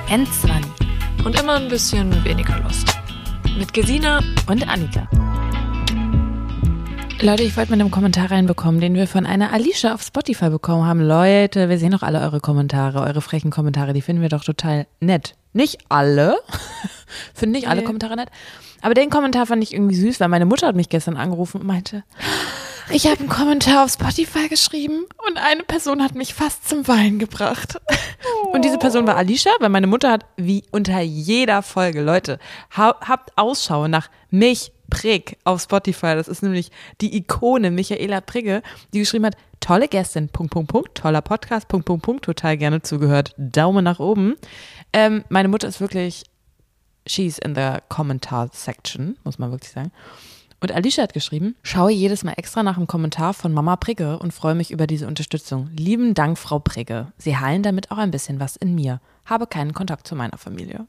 N20 und immer ein bisschen weniger Lust. Mit Gesina und Annika. Leute, ich wollte mit einem Kommentar reinbekommen, den wir von einer Alicia auf Spotify bekommen haben. Leute, wir sehen doch alle eure Kommentare, eure frechen Kommentare, die finden wir doch total nett. Nicht alle, finden nicht alle Kommentare nett, aber den Kommentar fand ich irgendwie süß, weil meine Mutter hat mich gestern angerufen und meinte, ich habe einen Kommentar auf Spotify geschrieben und eine Person hat mich fast zum Weinen gebracht. Und diese Person war Alicia, weil meine Mutter hat wie unter jeder Folge, Leute, habt Ausschau nach mich Prigg auf Spotify. Das ist nämlich die Ikone Michaela Prigge, die geschrieben hat, tolle Gästin, .. toller Podcast, .. total gerne zugehört. Daumen nach oben. Meine Mutter ist wirklich, she's in the Kommentar section, muss man wirklich sagen. Und Alicia hat geschrieben, schaue jedes Mal extra nach dem Kommentar von Mama Prigge und freue mich über diese Unterstützung. Lieben Dank, Frau Prigge. Sie heilen damit auch ein bisschen was in mir. Habe keinen Kontakt zu meiner Familie.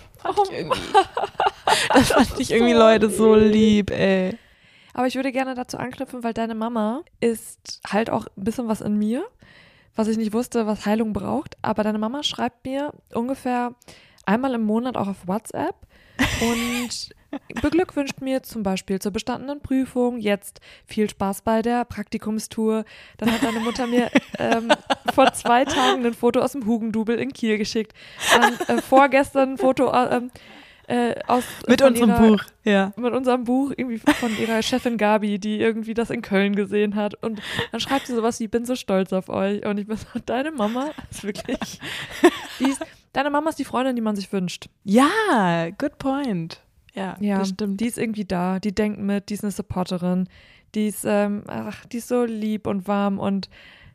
Das fand ich irgendwie, Leute, so lieb, ey. Aber ich würde gerne dazu anknüpfen, weil deine Mama ist halt auch ein bisschen was in mir, was ich nicht wusste, was Heilung braucht. Aber deine Mama schreibt mir ungefähr einmal im Monat auch auf WhatsApp und beglückwünscht mir zum Beispiel zur bestandenen Prüfung, jetzt viel Spaß bei der Praktikumstour. Dann hat deine Mutter mir vor 2 Tagen ein Foto aus dem Hugendubel in Kiel geschickt. Dann vorgestern ein Foto mit unserem Buch, ja. Mit unserem Buch, irgendwie von ihrer Chefin Gabi, die irgendwie das in Köln gesehen hat. Und dann schreibt sie sowas wie, ich bin so stolz auf euch. Und ich bin so, deine Mama ist wirklich, deine Mama ist die Freundin, die man sich wünscht. Ja, good point. Ja, das stimmt. Die ist irgendwie da, die denkt mit, die ist eine Supporterin, die ist so lieb und warm und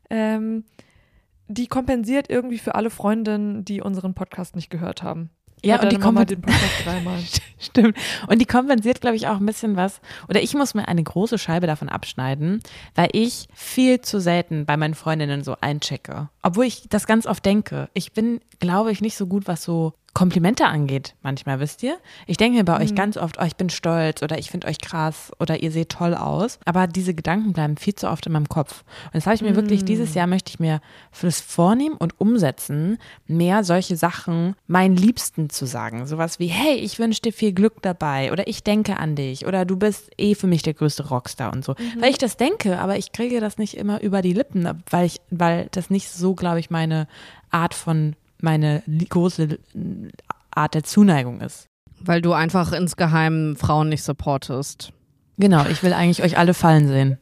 die kompensiert irgendwie für alle Freundinnen, die unseren Podcast nicht gehört haben. Ja, und die den Podcast 3-mal. Stimmt. Und die kompensiert, glaube ich, auch ein bisschen was. Oder ich muss mir eine große Scheibe davon abschneiden, weil ich viel zu selten bei meinen Freundinnen so einchecke. Obwohl ich das ganz oft denke. Ich bin, glaube ich, nicht so gut, was so Komplimente angeht, manchmal, wisst ihr? Ich denke mir bei euch ganz oft, ich bin stolz oder ich finde euch krass oder ihr seht toll aus, aber diese Gedanken bleiben viel zu oft in meinem Kopf. Und das habe ich mir wirklich, dieses Jahr möchte ich mir das vornehmen und umsetzen, mehr solche Sachen meinen Liebsten zu sagen. Sowas wie, hey, ich wünsche dir viel Glück dabei oder ich denke an dich oder du bist für mich der größte Rockstar und so. Weil ich das denke, aber ich kriege das nicht immer über die Lippen, weil das nicht so, glaube ich, meine große Art der Zuneigung ist. Weil du einfach insgeheim Frauen nicht supportest. Genau, ich will eigentlich euch alle fallen sehen.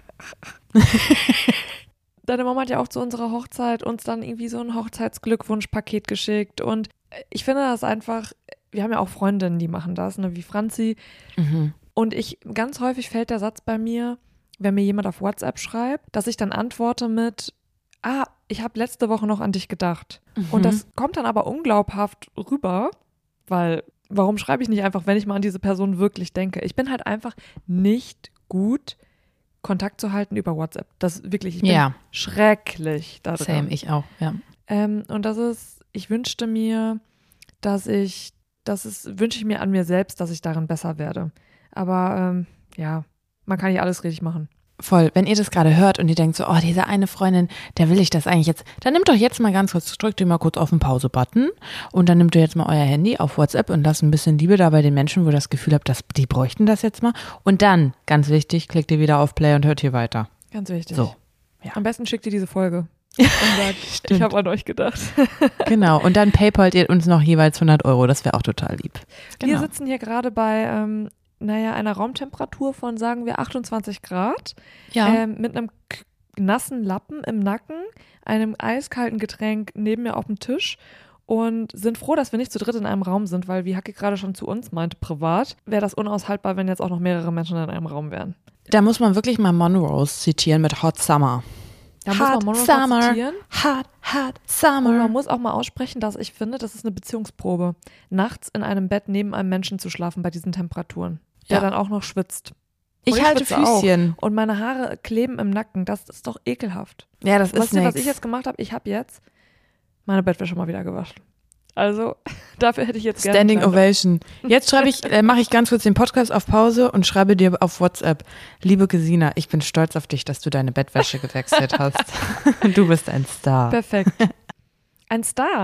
Deine Mama hat ja auch zu unserer Hochzeit uns dann irgendwie so ein Hochzeitsglückwunschpaket geschickt und ich finde das einfach, wir haben ja auch Freundinnen, die machen das, ne, wie Franzi. Und ganz häufig fällt der Satz bei mir, wenn mir jemand auf WhatsApp schreibt, dass ich dann antworte mit, ich habe letzte Woche noch an dich gedacht. Und das kommt dann aber unglaubhaft rüber, weil warum schreibe ich nicht einfach, wenn ich mal an diese Person wirklich denke? Ich bin halt einfach nicht gut, Kontakt zu halten über WhatsApp. Das wirklich, ich bin schrecklich da drin. Same, ich auch, ja. Und ich wünschte mir, wünsche ich mir an mir selbst, dass ich darin besser werde. Aber man kann nicht alles richtig machen. Voll, wenn ihr das gerade hört und ihr denkt so, diese eine Freundin, der will ich das eigentlich jetzt, dann nehmt doch jetzt mal ganz kurz, drückt ihr mal kurz auf den Pause-Button und dann nehmt ihr jetzt mal euer Handy auf WhatsApp und lasst ein bisschen Liebe da bei den Menschen, wo ihr das Gefühl habt, die bräuchten das jetzt mal. Und dann, ganz wichtig, klickt ihr wieder auf Play und hört hier weiter. Ganz wichtig. So, ja. Am besten schickt ihr diese Folge und sagt, ich habe an euch gedacht. Genau, und dann PayPalt ihr uns noch jeweils 100 €, das wäre auch total lieb. Genau. Wir sitzen hier gerade bei einer Raumtemperatur von, sagen wir, 28 Grad, mit einem nassen Lappen im Nacken, einem eiskalten Getränk neben mir auf dem Tisch und sind froh, dass wir nicht zu dritt in einem Raum sind, weil, wie Hacke gerade schon zu uns meinte, privat, wäre das unaushaltbar, wenn jetzt auch noch mehrere Menschen in einem Raum wären. Da muss man wirklich mal Monrose zitieren mit Hot Summer. Da muss man Monrose zitieren. Hot Summer. Und man muss auch mal aussprechen, dass ich finde, das ist eine Beziehungsprobe, nachts in einem Bett neben einem Menschen zu schlafen bei diesen Temperaturen, der dann auch noch schwitzt. Ich halte Füßchen. Auch. Und meine Haare kleben im Nacken, das ist doch ekelhaft. Ja, das ist nichts. Was ich jetzt gemacht habe, ich habe jetzt meine Bettwäsche mal wieder gewaschen. Also, dafür hätte ich jetzt gerne Standing Ovation. Jetzt mache ich ganz kurz den Podcast auf Pause und schreibe dir auf WhatsApp, liebe Gesina, ich bin stolz auf dich, dass du deine Bettwäsche gewechselt hast. Du bist ein Star. Perfekt. Ein Star.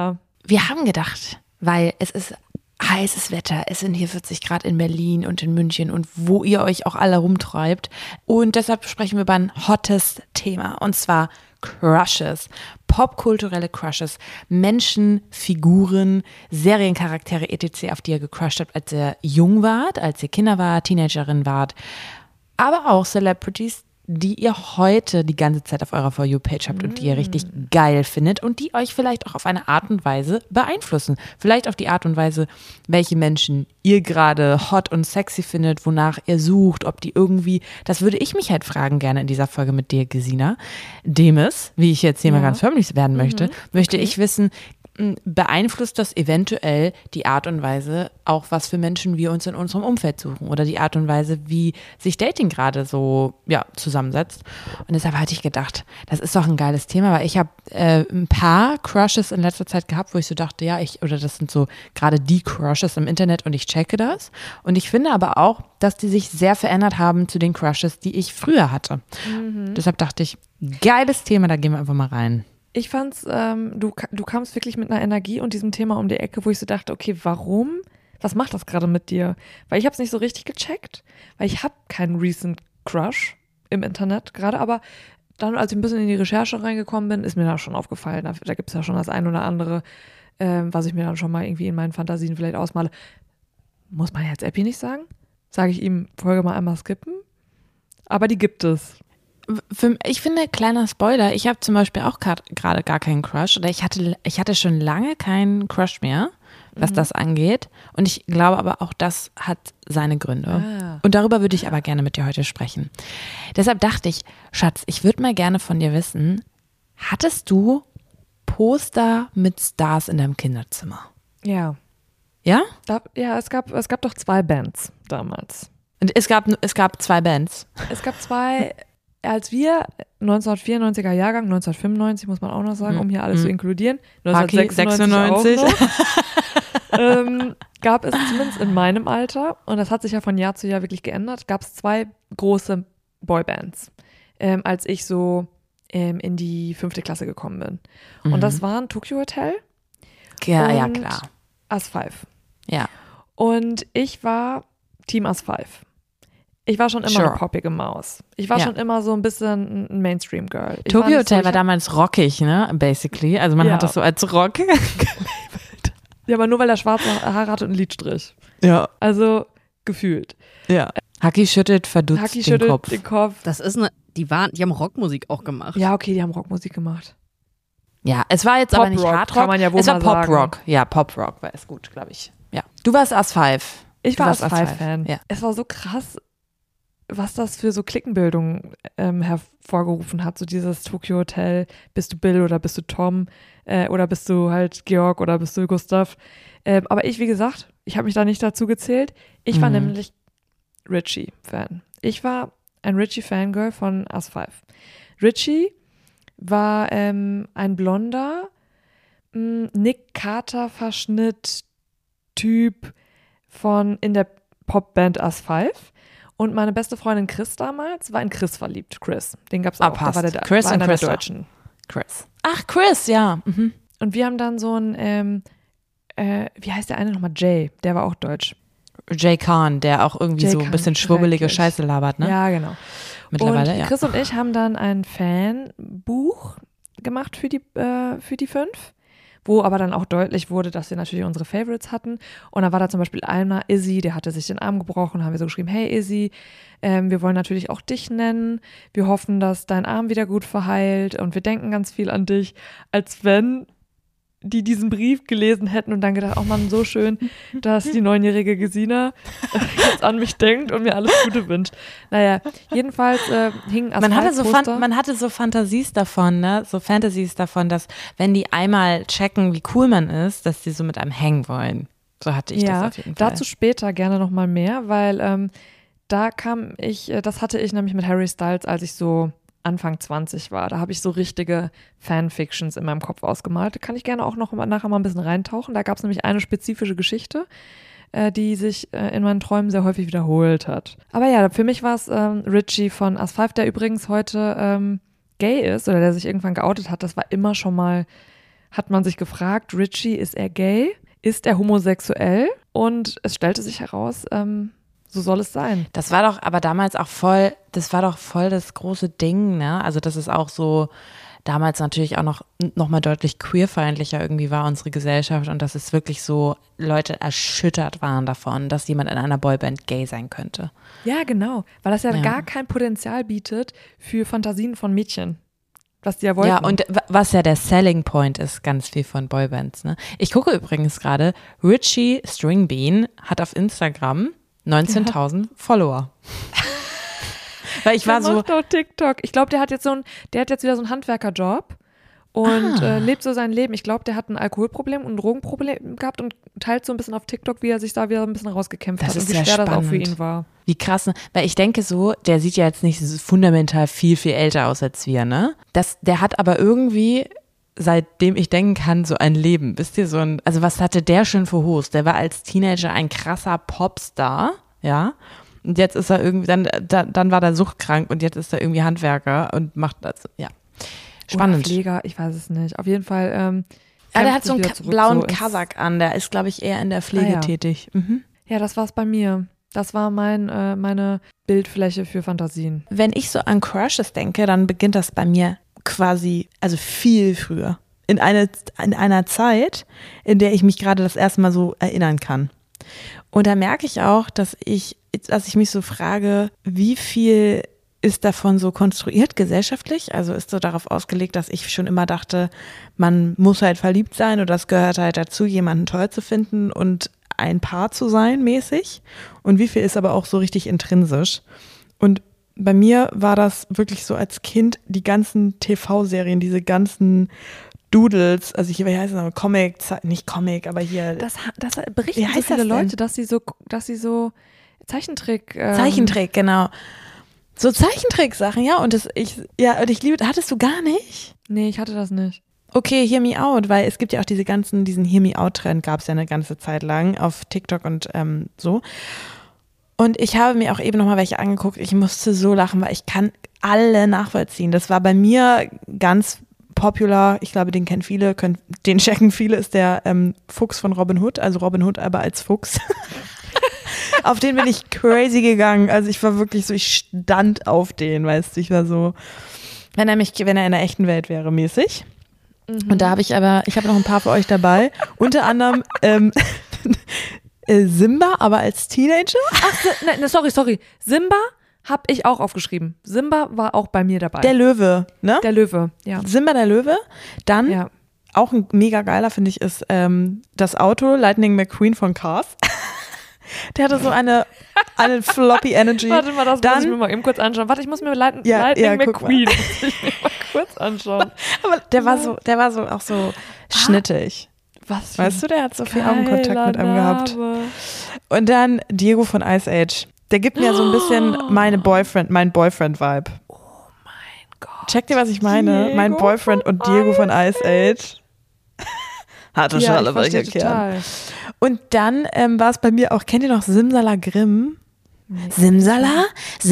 wir haben gedacht, weil es ist heißes Wetter, es sind hier 40 Grad in Berlin und in München und wo ihr euch auch alle rumtreibt. Und deshalb sprechen wir über ein hottes Thema und zwar Crushes, popkulturelle Crushes, Menschen, Figuren, Seriencharaktere etc., auf die ihr gecrushed habt, als ihr jung wart, als ihr Kinder wart, Teenagerin wart, aber auch Celebrities, die ihr heute die ganze Zeit auf eurer For You-Page habt und die ihr richtig geil findet und die euch vielleicht auch auf eine Art und Weise beeinflussen. Vielleicht auf die Art und Weise, welche Menschen ihr gerade hot und sexy findet, wonach ihr sucht, ob die irgendwie, das würde ich mich halt fragen gerne in dieser Folge mit dir, Gesina. Demis, wie ich jetzt hier mal ganz förmlich werden möchte, möchte ich wissen, beeinflusst das eventuell die Art und Weise, auch was für Menschen wir uns in unserem Umfeld suchen oder die Art und Weise, wie sich Dating gerade so zusammensetzt. Und deshalb hatte ich gedacht, das ist doch ein geiles Thema, weil ich habe ein paar Crushes in letzter Zeit gehabt, wo ich so dachte, das sind so gerade die Crushes im Internet und ich checke das. Und ich finde aber auch, dass die sich sehr verändert haben zu den Crushes, die ich früher hatte. Deshalb dachte ich, geiles Thema, da gehen wir einfach mal rein. Ich fand's, du kamst wirklich mit einer Energie und diesem Thema um die Ecke, wo ich so dachte, okay, warum? Was macht das gerade mit dir? Weil ich habe es nicht so richtig gecheckt, weil ich habe keinen recent Crush im Internet gerade, aber dann, als ich ein bisschen in die Recherche reingekommen bin, ist mir da schon aufgefallen, da gibt es ja schon das ein oder andere, was ich mir dann schon mal irgendwie in meinen Fantasien vielleicht ausmale. Muss man jetzt Epi nicht sagen? Sage ich ihm, Folge mal einmal skippen? Aber die gibt es. Ich finde, kleiner Spoiler, ich habe zum Beispiel auch gerade gar keinen Crush oder ich hatte schon lange keinen Crush mehr, was das angeht und ich glaube aber auch, das hat seine Gründe und darüber würde ich aber gerne mit dir heute sprechen. Deshalb dachte ich, Schatz, ich würde mal gerne von dir wissen, hattest du Poster mit Stars in deinem Kinderzimmer? Ja. Ja? Es gab doch 2 Bands damals. Und es gab 2 Bands? Es gab 2... Als wir 1994er Jahrgang, 1995 muss man auch noch sagen, um hier alles zu inkludieren, 1996 gab es zumindest in meinem Alter, und das hat sich ja von Jahr zu Jahr wirklich geändert, gab es 2 große Boybands, als ich so in die 5. Klasse gekommen bin. Und das waren Tokyo Hotel und ja, klar. As5. Ja. Und ich war Team As5. Ich war schon immer eine poppige Maus. Ich war schon immer so ein bisschen ein Mainstream-Girl. Tokyo Hotel war damals rockig, ne? Basically. Also man hat das so als Rock gelabelt. Ja, aber nur weil er schwarze Haare hatte und einen Lidstrich. Ja. Also gefühlt. Ja. Haki schüttelt verdutzt den Kopf. Das ist die haben Rockmusik auch gemacht. Ja, okay, die haben Rockmusik gemacht. Ja, es war jetzt aber nicht Hardrock. Kann man ja wohl es war mal Pop-Rock. Ja, Pop-Rock war es gut, glaube ich. Ja. Du warst As5. Ich war As5-Fan. Ja. Es war so krass, was das für so Klickenbildung hervorgerufen hat. So dieses Tokyo Hotel, bist du Bill oder bist du Tom oder bist du halt Georg oder bist du Gustav. Aber ich, wie gesagt, ich habe mich da nicht dazu gezählt. Ich war nämlich Richie-Fan. Ich war ein Richie-Fangirl von As5. Richie war ein blonder Nick Carter-Verschnitt-Typ in der Popband As5. Und meine beste Freundin Chris damals war in Chris verliebt. Chris, den gab es auch. Passt. Da war der Chris war und Chris. der Deutschen. Chris. Ach, Chris, ja. Mhm. Und wir haben dann so ein, wie heißt der eine nochmal? Jay, der war auch deutsch. Jay Khan, der auch irgendwie so ein bisschen schwubbelige Scheiße labert, ne? Ja, genau. Mittlerweile, und Chris und ich haben dann ein Fanbuch gemacht für die 5, wo aber dann auch deutlich wurde, dass wir natürlich unsere Favorites hatten. Und da war da zum Beispiel einer, Izzy, der hatte sich den Arm gebrochen, haben wir so geschrieben, hey Izzy, wir wollen natürlich auch dich nennen. Wir hoffen, dass dein Arm wieder gut verheilt und wir denken ganz viel an dich, als wenn die diesen Brief gelesen hätten und dann gedacht, oh Mann, so schön, dass die 9-jährige Gesina jetzt an mich denkt und mir alles Gute wünscht. Naja, jedenfalls hingen Asphalt-Poster. Man hatte so Fantasies davon, ne? So Fantasies davon, dass wenn die einmal checken, wie cool man ist, dass die so mit einem hängen wollen. So hatte ich das auf jeden Fall. Dazu später gerne nochmal mehr, weil das hatte ich nämlich mit Harry Styles, als ich so Anfang 20 war. Da habe ich so richtige Fanfictions in meinem Kopf ausgemalt. Da kann ich gerne auch noch nachher mal ein bisschen reintauchen. Da gab es nämlich eine spezifische Geschichte, die sich in meinen Träumen sehr häufig wiederholt hat. Aber ja, für mich war es Richie von As5, der übrigens heute gay ist oder der sich irgendwann geoutet hat. Das war immer schon mal hat man sich gefragt, Richie, ist er gay? Ist er homosexuell? Und es stellte sich heraus, so soll es sein. Das war doch aber damals auch voll das große Ding, ne? Also das ist auch so damals natürlich auch noch mal deutlich queerfeindlicher irgendwie war unsere Gesellschaft und dass es wirklich so Leute erschüttert waren davon, dass jemand in einer Boyband gay sein könnte. Ja, genau, weil das ja gar kein Potenzial bietet für Fantasien von Mädchen, was die ja wollten. Ja, und was ja der Selling Point ist, ganz viel von Boybands, ne? Ich gucke übrigens gerade, Richie Stringbean hat auf Instagram 19.000 Follower. Weil ich war so. Macht auch TikTok. Ich glaube, der hat jetzt wieder so einen Handwerkerjob und lebt so sein Leben. Ich glaube, der hat ein Alkoholproblem und ein Drogenproblem gehabt und teilt so ein bisschen auf TikTok, wie er sich da wieder ein bisschen rausgekämpft hat und wie schwer das auch für ihn war. Wie krass, ne? Weil ich denke so, der sieht ja jetzt nicht fundamental viel, viel älter aus als wir, ne? Der hat aber irgendwie, seitdem ich denken kann, so ein Leben. Wisst ihr, also was hatte der schon für Host? Der war als Teenager ein krasser Popstar, ja? Und jetzt ist er irgendwie, dann war der suchtkrank und jetzt ist er irgendwie Handwerker und macht das, ja. Spannend. Oder Pfleger, ich weiß es nicht. Auf jeden Fall. Der hat so einen blauen Kasach an, der ist, glaube ich, eher in der Pflege tätig. Mhm. Ja, das war's bei mir. Das war meine Bildfläche für Fantasien. Wenn ich so an Crushes denke, dann beginnt das bei mir quasi, also viel früher. In einer Zeit, in der ich mich gerade das erste Mal so erinnern kann. Und da merke ich auch, dass ich mich so frage, wie viel ist davon so konstruiert gesellschaftlich? Also ist so darauf ausgelegt, dass ich schon immer dachte, man muss halt verliebt sein oder das gehört halt dazu, jemanden toll zu finden und ein Paar zu sein mäßig. Und wie viel ist aber auch so richtig intrinsisch? Und bei mir war das wirklich so als Kind, die ganzen TV-Serien, diese ganzen Doodles, also wie heißt das, Comic, nicht Comic, aber hier. Das berichten so viele Leute, dass sie so Zeichentrick. Zeichentrick, genau. So Zeichentrick-Sachen, ja. Und ich liebe, hattest du gar nicht? Nee, ich hatte das nicht. Okay, Hear Me Out, weil es gibt ja auch diesen Hear Me Out-Trend gab es ja eine ganze Zeit lang auf TikTok und so. Und ich habe mir auch eben nochmal welche angeguckt. Ich musste so lachen, weil ich kann alle nachvollziehen. Das war bei mir ganz popular, ich glaube, den kennen viele, den checken viele, ist der Fuchs von Robin Hood, also Robin Hood aber als Fuchs. Auf den bin ich crazy gegangen, also ich war wirklich so, ich stand auf den, weißt du, ich war so, wenn er in der echten Welt wäre, mäßig. Und da habe ich noch ein paar für euch dabei, unter anderem Simba, aber als Teenager. Ach, sorry, Simba habe ich auch aufgeschrieben. Simba war auch bei mir dabei. Der Löwe, ne? Der Löwe, ja. Simba der Löwe. Dann, auch ein mega geiler, finde ich, ist das Auto Lightning McQueen von Cars. Der hatte so eine floppy Energy. Warte mal, das muss ich mir mal eben kurz anschauen. Warte, ich muss mir Lightning McQueen mal kurz anschauen. Aber der war so auch so schnittig. Was? Weißt du, der hat so viel Augenkontakt mit einem gehabt. Und dann Diego von Ice Age. Der gibt mir so ein bisschen mein Boyfriend-Vibe. Oh mein Gott. Checkt ihr, was ich meine? Diego mein Boyfriend und Diego von Ice Age. Harte Schale, weil ich erklären. Und dann war es bei mir auch, kennt ihr noch Simsalagrim? Nee. Simsala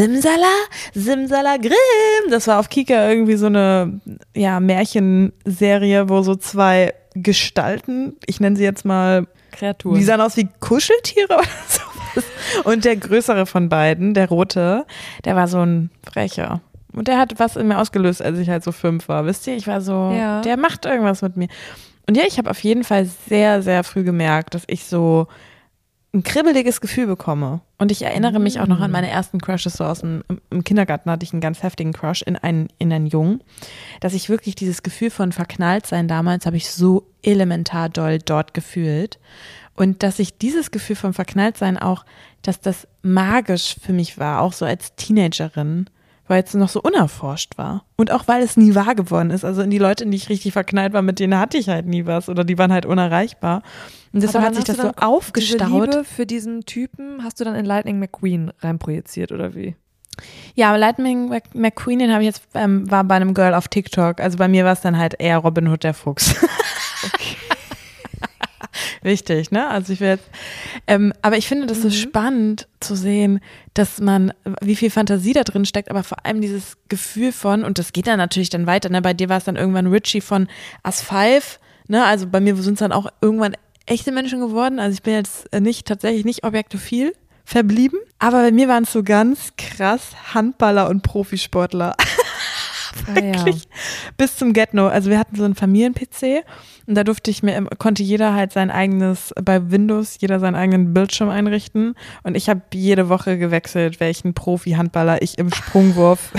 Grimm. Das war auf Kika irgendwie so eine Märchenserie, wo so zwei Gestalten, ich nenne sie jetzt mal Kreaturen. Die sahen aus wie Kuscheltiere oder sowas. Und der größere von beiden, der rote, der war so ein Frecher. Und der hat was in mir ausgelöst, als ich halt so 5 war. Wisst ihr, ich war so, der macht irgendwas mit mir. Und ja, ich habe auf jeden Fall sehr, sehr früh gemerkt, dass ich so ein kribbeliges Gefühl bekomme. Und ich erinnere mich auch noch an meine ersten Crushes, so im Kindergarten hatte ich einen ganz heftigen Crush in einen Jungen, dass ich wirklich dieses Gefühl von Verknalltsein damals habe ich so elementar doll dort gefühlt. Und dass ich dieses Gefühl von Verknalltsein auch, dass das magisch für mich war, auch so als Teenagerin, weil es noch so unerforscht war. Und auch weil es nie wahr geworden ist. Also in die Leute, in die ich richtig verknallt war, mit denen hatte ich halt nie was oder die waren halt unerreichbar. Und deshalb hat sich das so aufgestaut. Diese Liebe für diesen Typen hast du dann in Lightning McQueen reinprojiziert oder wie? Ja, aber Lightning McQueen, den habe ich jetzt, war bei einem Girl auf TikTok. Also bei mir war es dann halt eher Robin Hood der Fuchs. Okay. Wichtig, ne? Also ich will jetzt, aber ich finde das so spannend zu sehen, dass wie viel Fantasie da drin steckt, aber vor allem dieses Gefühl von, und das geht dann natürlich dann weiter, ne? Bei dir war es dann irgendwann Richie von As 5, Ne? Also bei mir sind es dann auch irgendwann echte Menschen geworden. Also ich bin jetzt tatsächlich nicht objektophil verblieben. Aber bei mir waren es so ganz krass Handballer und Profisportler. Wirklich bis zum Get-No. Also wir hatten so einen Familien-PC und da konnte jeder halt sein eigenes, bei Windows, jeder seinen eigenen Bildschirm einrichten und ich habe jede Woche gewechselt, welchen Profi-Handballer ich im Sprungwurf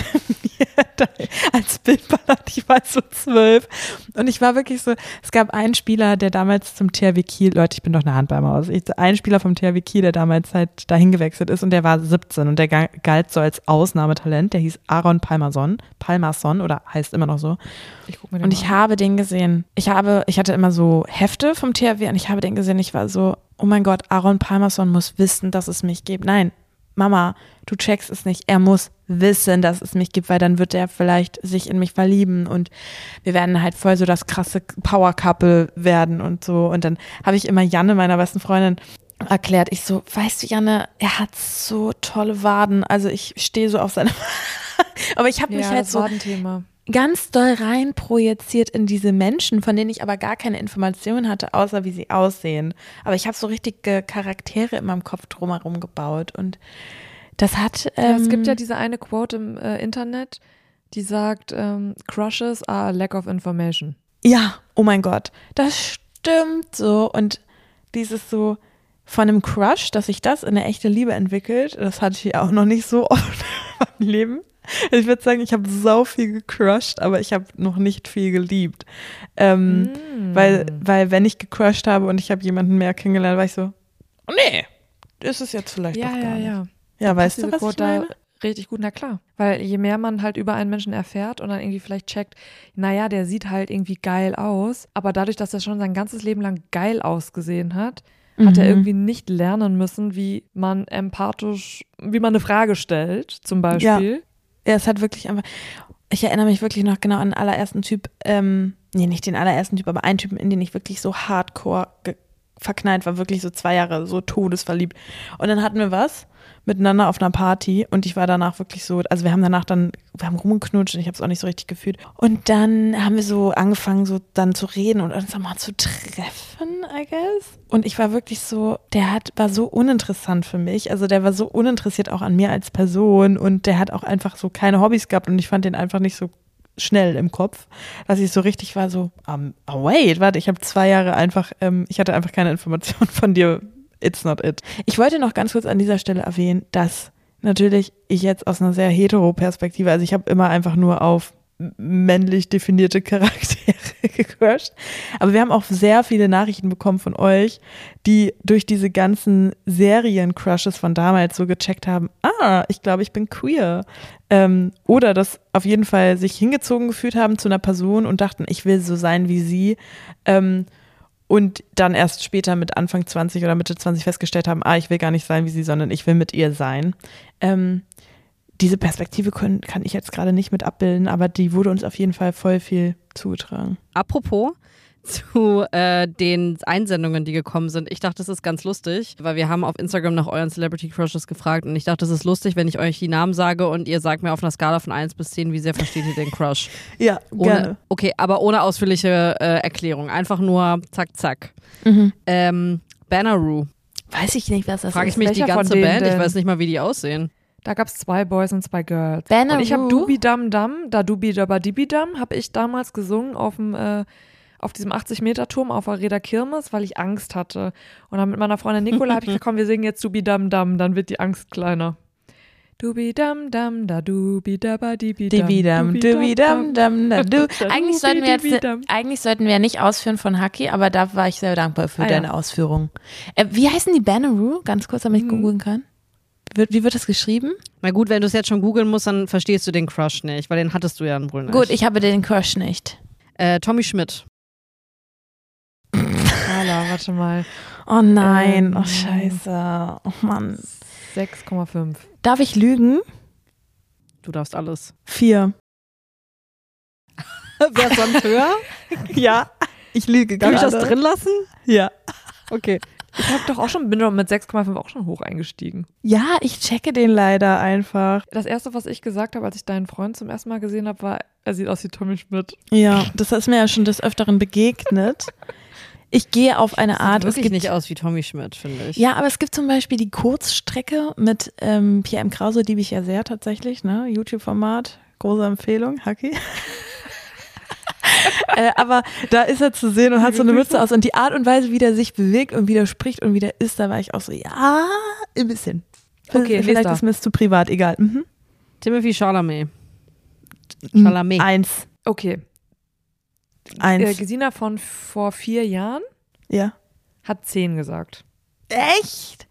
als Bildball hatte. Ich war so 12 und ich war wirklich so, es gab einen Spieler, der damals zum THW Kiel, Leute, ich bin doch eine Handballmaus, ein Spieler vom THW Kiel, der damals halt dahin gewechselt ist und der war 17 und der galt so als Ausnahmetalent, der hieß Aaron Palmerson oder heißt immer noch so. Und ich habe den gesehen. Ich hatte immer so Hefte vom THW und ich habe den gesehen. Ich war so, oh mein Gott, Aaron Palmerson muss wissen, dass es mich gibt. Nein, Mama, du checkst es nicht. Er muss wissen, dass es mich gibt, weil dann wird er vielleicht sich in mich verlieben und wir werden halt voll so das krasse Power-Couple werden und so. Und dann habe ich immer Janne, meiner besten Freundin, erklärt. Ich so, weißt du, Janne, er hat so tolle Waden. Also ich stehe so auf seine aber ich habe mich halt so ganz doll rein projiziert in diese Menschen, von denen ich aber gar keine Informationen hatte, außer wie sie aussehen. Aber ich habe so richtige Charaktere in meinem Kopf drumherum gebaut und das hat… es gibt ja diese eine Quote im Internet, die sagt, Crushes are a lack of information. Ja, oh mein Gott, das stimmt so und dieses so von einem Crush, dass sich das in eine echte Liebe entwickelt, das hatte ich ja auch noch nicht so oft in meinem Leben. Ich würde sagen, ich habe sau viel gecrushed, aber ich habe noch nicht viel geliebt. Weil wenn ich gecrushed habe und ich habe jemanden mehr kennengelernt, war ich so, oh nee, ist es jetzt vielleicht doch gar nicht. Ja, weißt du, was ich meine? Richtig gut, na klar. Weil je mehr man halt über einen Menschen erfährt und dann irgendwie vielleicht checkt, naja, der sieht halt irgendwie geil aus, aber dadurch, dass er schon sein ganzes Leben lang geil ausgesehen hat, hat er irgendwie nicht lernen müssen, wie man eine Frage stellt, zum Beispiel. Ja, es hat wirklich einfach, ich erinnere mich wirklich noch genau an den allerersten Typ, nicht den allerersten Typ, aber einen Typen, in den ich wirklich so hardcore verknallt war, wirklich so 2 Jahre so todesverliebt. Und dann hatten wir was miteinander auf einer Party und ich war danach wirklich so, also wir haben rumgeknutscht und ich habe es auch nicht so richtig gefühlt. Und dann haben wir so angefangen, so dann zu reden und uns mal zu treffen, I guess. Und ich war wirklich so, war so uninteressant für mich, also der war so uninteressiert auch an mir als Person und der hat auch einfach so keine Hobbys gehabt und ich fand den einfach nicht so schnell im Kopf, dass ich so richtig war so, warte, ich habe 2 Jahre einfach, ich hatte einfach keine Information von dir, it's not it. Ich wollte noch ganz kurz an dieser Stelle erwähnen, dass natürlich ich jetzt aus einer sehr hetero Perspektive, also ich habe immer einfach nur auf männlich definierte Charaktere gecrushed. Aber wir haben auch sehr viele Nachrichten bekommen von euch, die durch diese ganzen Serien-Crushes von damals so gecheckt haben, ich glaube, ich bin queer. Oder das auf jeden Fall sich hingezogen gefühlt haben zu einer Person und dachten, ich will so sein wie sie. Und dann erst später mit Anfang 20 oder Mitte 20 festgestellt haben, ich will gar nicht sein wie sie, sondern ich will mit ihr sein. Diese Perspektive kann ich jetzt gerade nicht mit abbilden, aber die wurde uns auf jeden Fall voll viel zugetragen. Apropos zu den Einsendungen, die gekommen sind. Ich dachte, das ist ganz lustig, weil wir haben auf Instagram nach euren Celebrity Crushes gefragt und ich dachte, das ist lustig, wenn ich euch die Namen sage und ihr sagt mir auf einer Skala von 1 bis 10, wie sehr versteht ihr den Crush? Ja, gerne. Okay, aber ohne ausführliche Erklärung. Einfach nur zack, zack. Banneroo. Weiß ich nicht, was das Frage ist. ich mich die ganze Band, ich weiß nicht mal, wie die aussehen. Da gab es 2 Boys und 2 Girls. Banneroo. Und ich habe Dubi Dum Dum, da Dubi Dabba Dibi Dum, habe ich damals gesungen auf diesem 80-Meter-Turm auf der Reda Kirmes, weil ich Angst hatte. Und dann mit meiner Freundin Nicola habe ich gesagt, komm, wir singen jetzt Dubi Dum Dum, dann wird die Angst kleiner. Dubi Dum Dum, da Dubi Dabba Dibi Dum. Dibi Dum, Dubi Dum Dum, da du. Eigentlich sollten wir nicht ausführen von Haki, aber da war ich sehr dankbar für deine Ausführung. Wie heißen die Banneroo? Ganz kurz, damit ich googeln kann. Wie wird das geschrieben? Na gut, wenn du es jetzt schon googeln musst, dann verstehst du den Crush nicht, weil den hattest du ja wohl nicht. Gut, ich habe den Crush nicht. Tommy Schmidt. Warte mal. Oh nein, scheiße. Oh Mann. 6,5. Darf ich lügen? Du darfst alles. 4. Wer ist sonst höher? Ja, ich lüge gerade. Darf ich das drin lassen? Ja. Okay. Ich bin doch mit 6,5 auch schon hoch eingestiegen. Ja, ich checke den leider einfach. Das erste, was ich gesagt habe, als ich deinen Freund zum ersten Mal gesehen habe, war, er sieht aus wie Tommy Schmidt. Ja, das ist mir ja schon des Öfteren begegnet. Ich gehe auf eine Art. Sieht wirklich nicht aus wie Tommy Schmidt, finde ich. Ja, aber es gibt zum Beispiel die Kurzstrecke mit Pierre M. Krause, die liebe ich ja sehr tatsächlich, ne? YouTube-Format, große Empfehlung, Haki. Aber da ist er zu sehen und hat so eine Mütze aus und die Art und Weise, wie der sich bewegt und wie der spricht und wie der ist, da war ich auch so, ja, ein bisschen. Okay, vielleicht ist mir zu privat, egal. Mhm. Timothy Chalamet. 1. Okay. 1. Gesina von vor 4 Jahren Ja. hat 10 gesagt. Echt?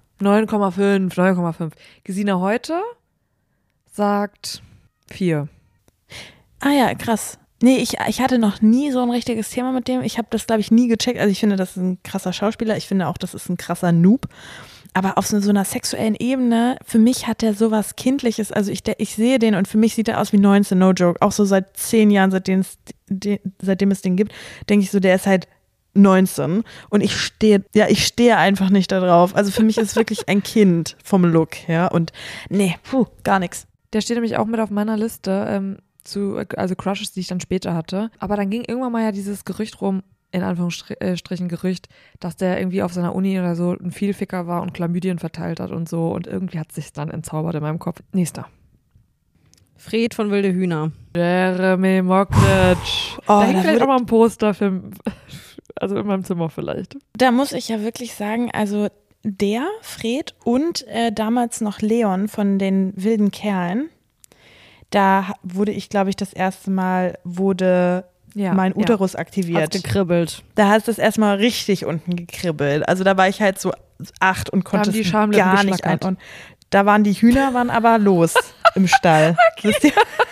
9,5. Gesina heute sagt 4. Ah ja, krass. Nee, ich hatte noch nie so ein richtiges Thema mit dem. Ich habe das, glaube ich, nie gecheckt. Also ich finde, das ist ein krasser Schauspieler. Ich finde auch, das ist ein krasser Noob. Aber auf so einer sexuellen Ebene, für mich hat er sowas Kindliches. Also ich sehe den und für mich sieht er aus wie 19, no joke. Auch so seit 10 Jahren, seitdem es den gibt, denke ich so, der ist halt 19. Und ich stehe einfach nicht da drauf. Also für mich ist es wirklich ein Kind vom Look her. Und nee, gar nichts. Der steht nämlich auch mit auf meiner Liste, also Crushes, die ich dann später hatte. Aber dann ging irgendwann mal ja dieses Gerücht rum, in Anführungsstrichen Gerücht, dass der irgendwie auf seiner Uni oder so ein Vielficker war und Chlamydien verteilt hat und so. Und irgendwie hat sich's dann entzaubert in meinem Kopf. Nächster. Fred von Wilde Hühner. Jeremy Mockridge. Oh, da hängt vielleicht auch mal ein Poster also in meinem Zimmer vielleicht. Da muss ich ja wirklich sagen, also der, Fred und damals noch Leon von den wilden Kerlen, da wurde ich, glaube ich, das erste Mal mein Uterus aktiviert. Hat's gekribbelt. Da hat es erstmal richtig unten gekribbelt. Also da war ich halt so 8 und konnte es gar nicht einordnen. Da waren die Hühner aber los im Stall. Okay.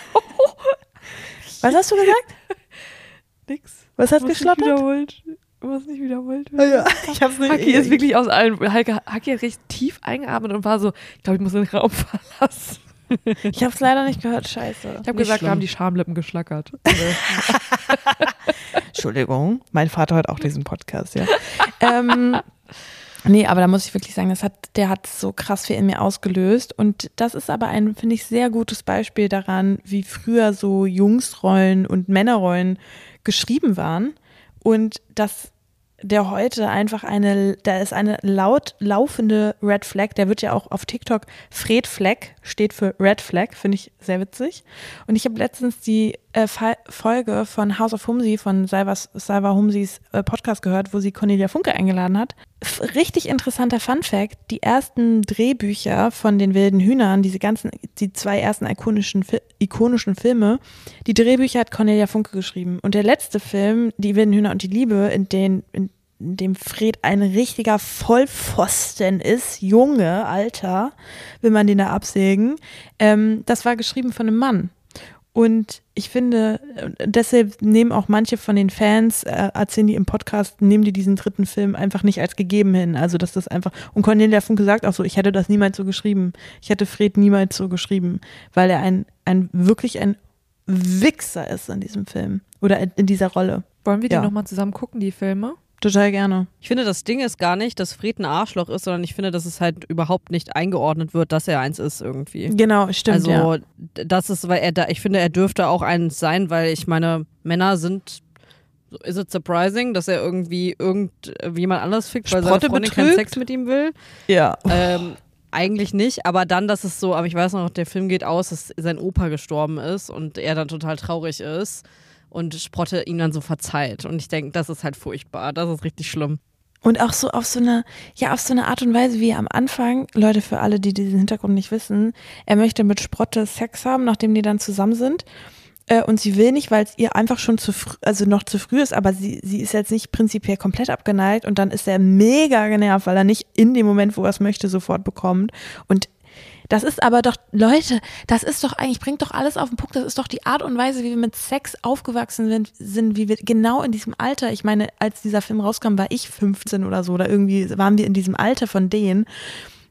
Was hast du gesagt? Nix. Was hat geschlottert? Was nicht wiederholt wird. Ja, ich hab's nicht. Haki ist wirklich aus allen. Haki hat richtig tief eingeatmet und war so, ich glaube, ich muss den Raum verlassen. Ich habe es leider nicht gehört, scheiße. Ich habe gesagt, wir haben die Schamlippen geschlackert. Entschuldigung, mein Vater hört auch diesen Podcast, ja. Nee, aber da muss ich wirklich sagen, der hat so krass viel in mir ausgelöst und das ist aber ein, finde ich, sehr gutes Beispiel daran, wie früher so Jungsrollen und Männerrollen geschrieben waren und dass der heute einfach da ist eine laut laufende Red Flag, der wird ja auch auf TikTok Fred Flag, steht für Red Flag, finde ich sehr witzig. Und ich habe letztens die Folge von House of Humsi, von Salva Humsis Podcast gehört, wo sie Cornelia Funke eingeladen hat. Richtig interessanter Funfact, die ersten Drehbücher von den wilden Hühnern, die 2 ersten ikonischen Filme, die Drehbücher hat Cornelia Funke geschrieben. Und der letzte Film, Die wilden Hühner und die Liebe, in dem Fred ein richtiger Vollpfosten ist, Junge, Alter, will man den da absägen, das war geschrieben von einem Mann. Und ich finde, deshalb nehmen auch manche von den Fans, erzählen die im Podcast, nehmen die diesen 3. Film einfach nicht als gegeben hin. Also, dass das einfach, und Cornelia Funke sagt auch so, ich hätte das niemals so geschrieben. Ich hätte Fred niemals so geschrieben, weil er wirklich ein Wichser ist in diesem Film oder in dieser Rolle. Wollen wir die nochmal zusammen gucken, die Filme? Total gerne. Ich finde, das Ding ist gar nicht, dass Fred ein Arschloch ist, sondern ich finde, dass es halt überhaupt nicht eingeordnet wird, dass er eins ist irgendwie. Genau, stimmt, also, das ist, weil ich finde, er dürfte auch eins sein, weil ich meine, Männer sind, is it surprising, dass er irgendjemand anders fickt, weil seine Freundin keinen Sex mit ihm will? Ja. Eigentlich nicht, aber dann, dass es so, aber ich weiß noch, der Film geht aus, dass sein Opa gestorben ist und er dann total traurig ist. Und Sprotte ihm dann so verzeiht. Und ich denke, das ist halt furchtbar. Das ist richtig schlimm. Und auch so auf so eine Art und Weise wie am Anfang, Leute, für alle, die diesen Hintergrund nicht wissen, er möchte mit Sprotte Sex haben, nachdem die dann zusammen sind. Und sie will nicht, weil es ihr einfach schon noch zu früh ist, aber sie ist jetzt nicht prinzipiell komplett abgeneigt. Und dann ist er mega genervt, weil er nicht in dem Moment, wo er es möchte, sofort bekommt. Und das ist aber doch, Leute, das ist doch eigentlich, bringt doch alles auf den Punkt, das ist doch die Art und Weise, wie wir mit Sex aufgewachsen sind, wie wir genau in diesem Alter, ich meine, als dieser Film rauskam, war ich 15 oder so, oder irgendwie waren wir in diesem Alter von denen,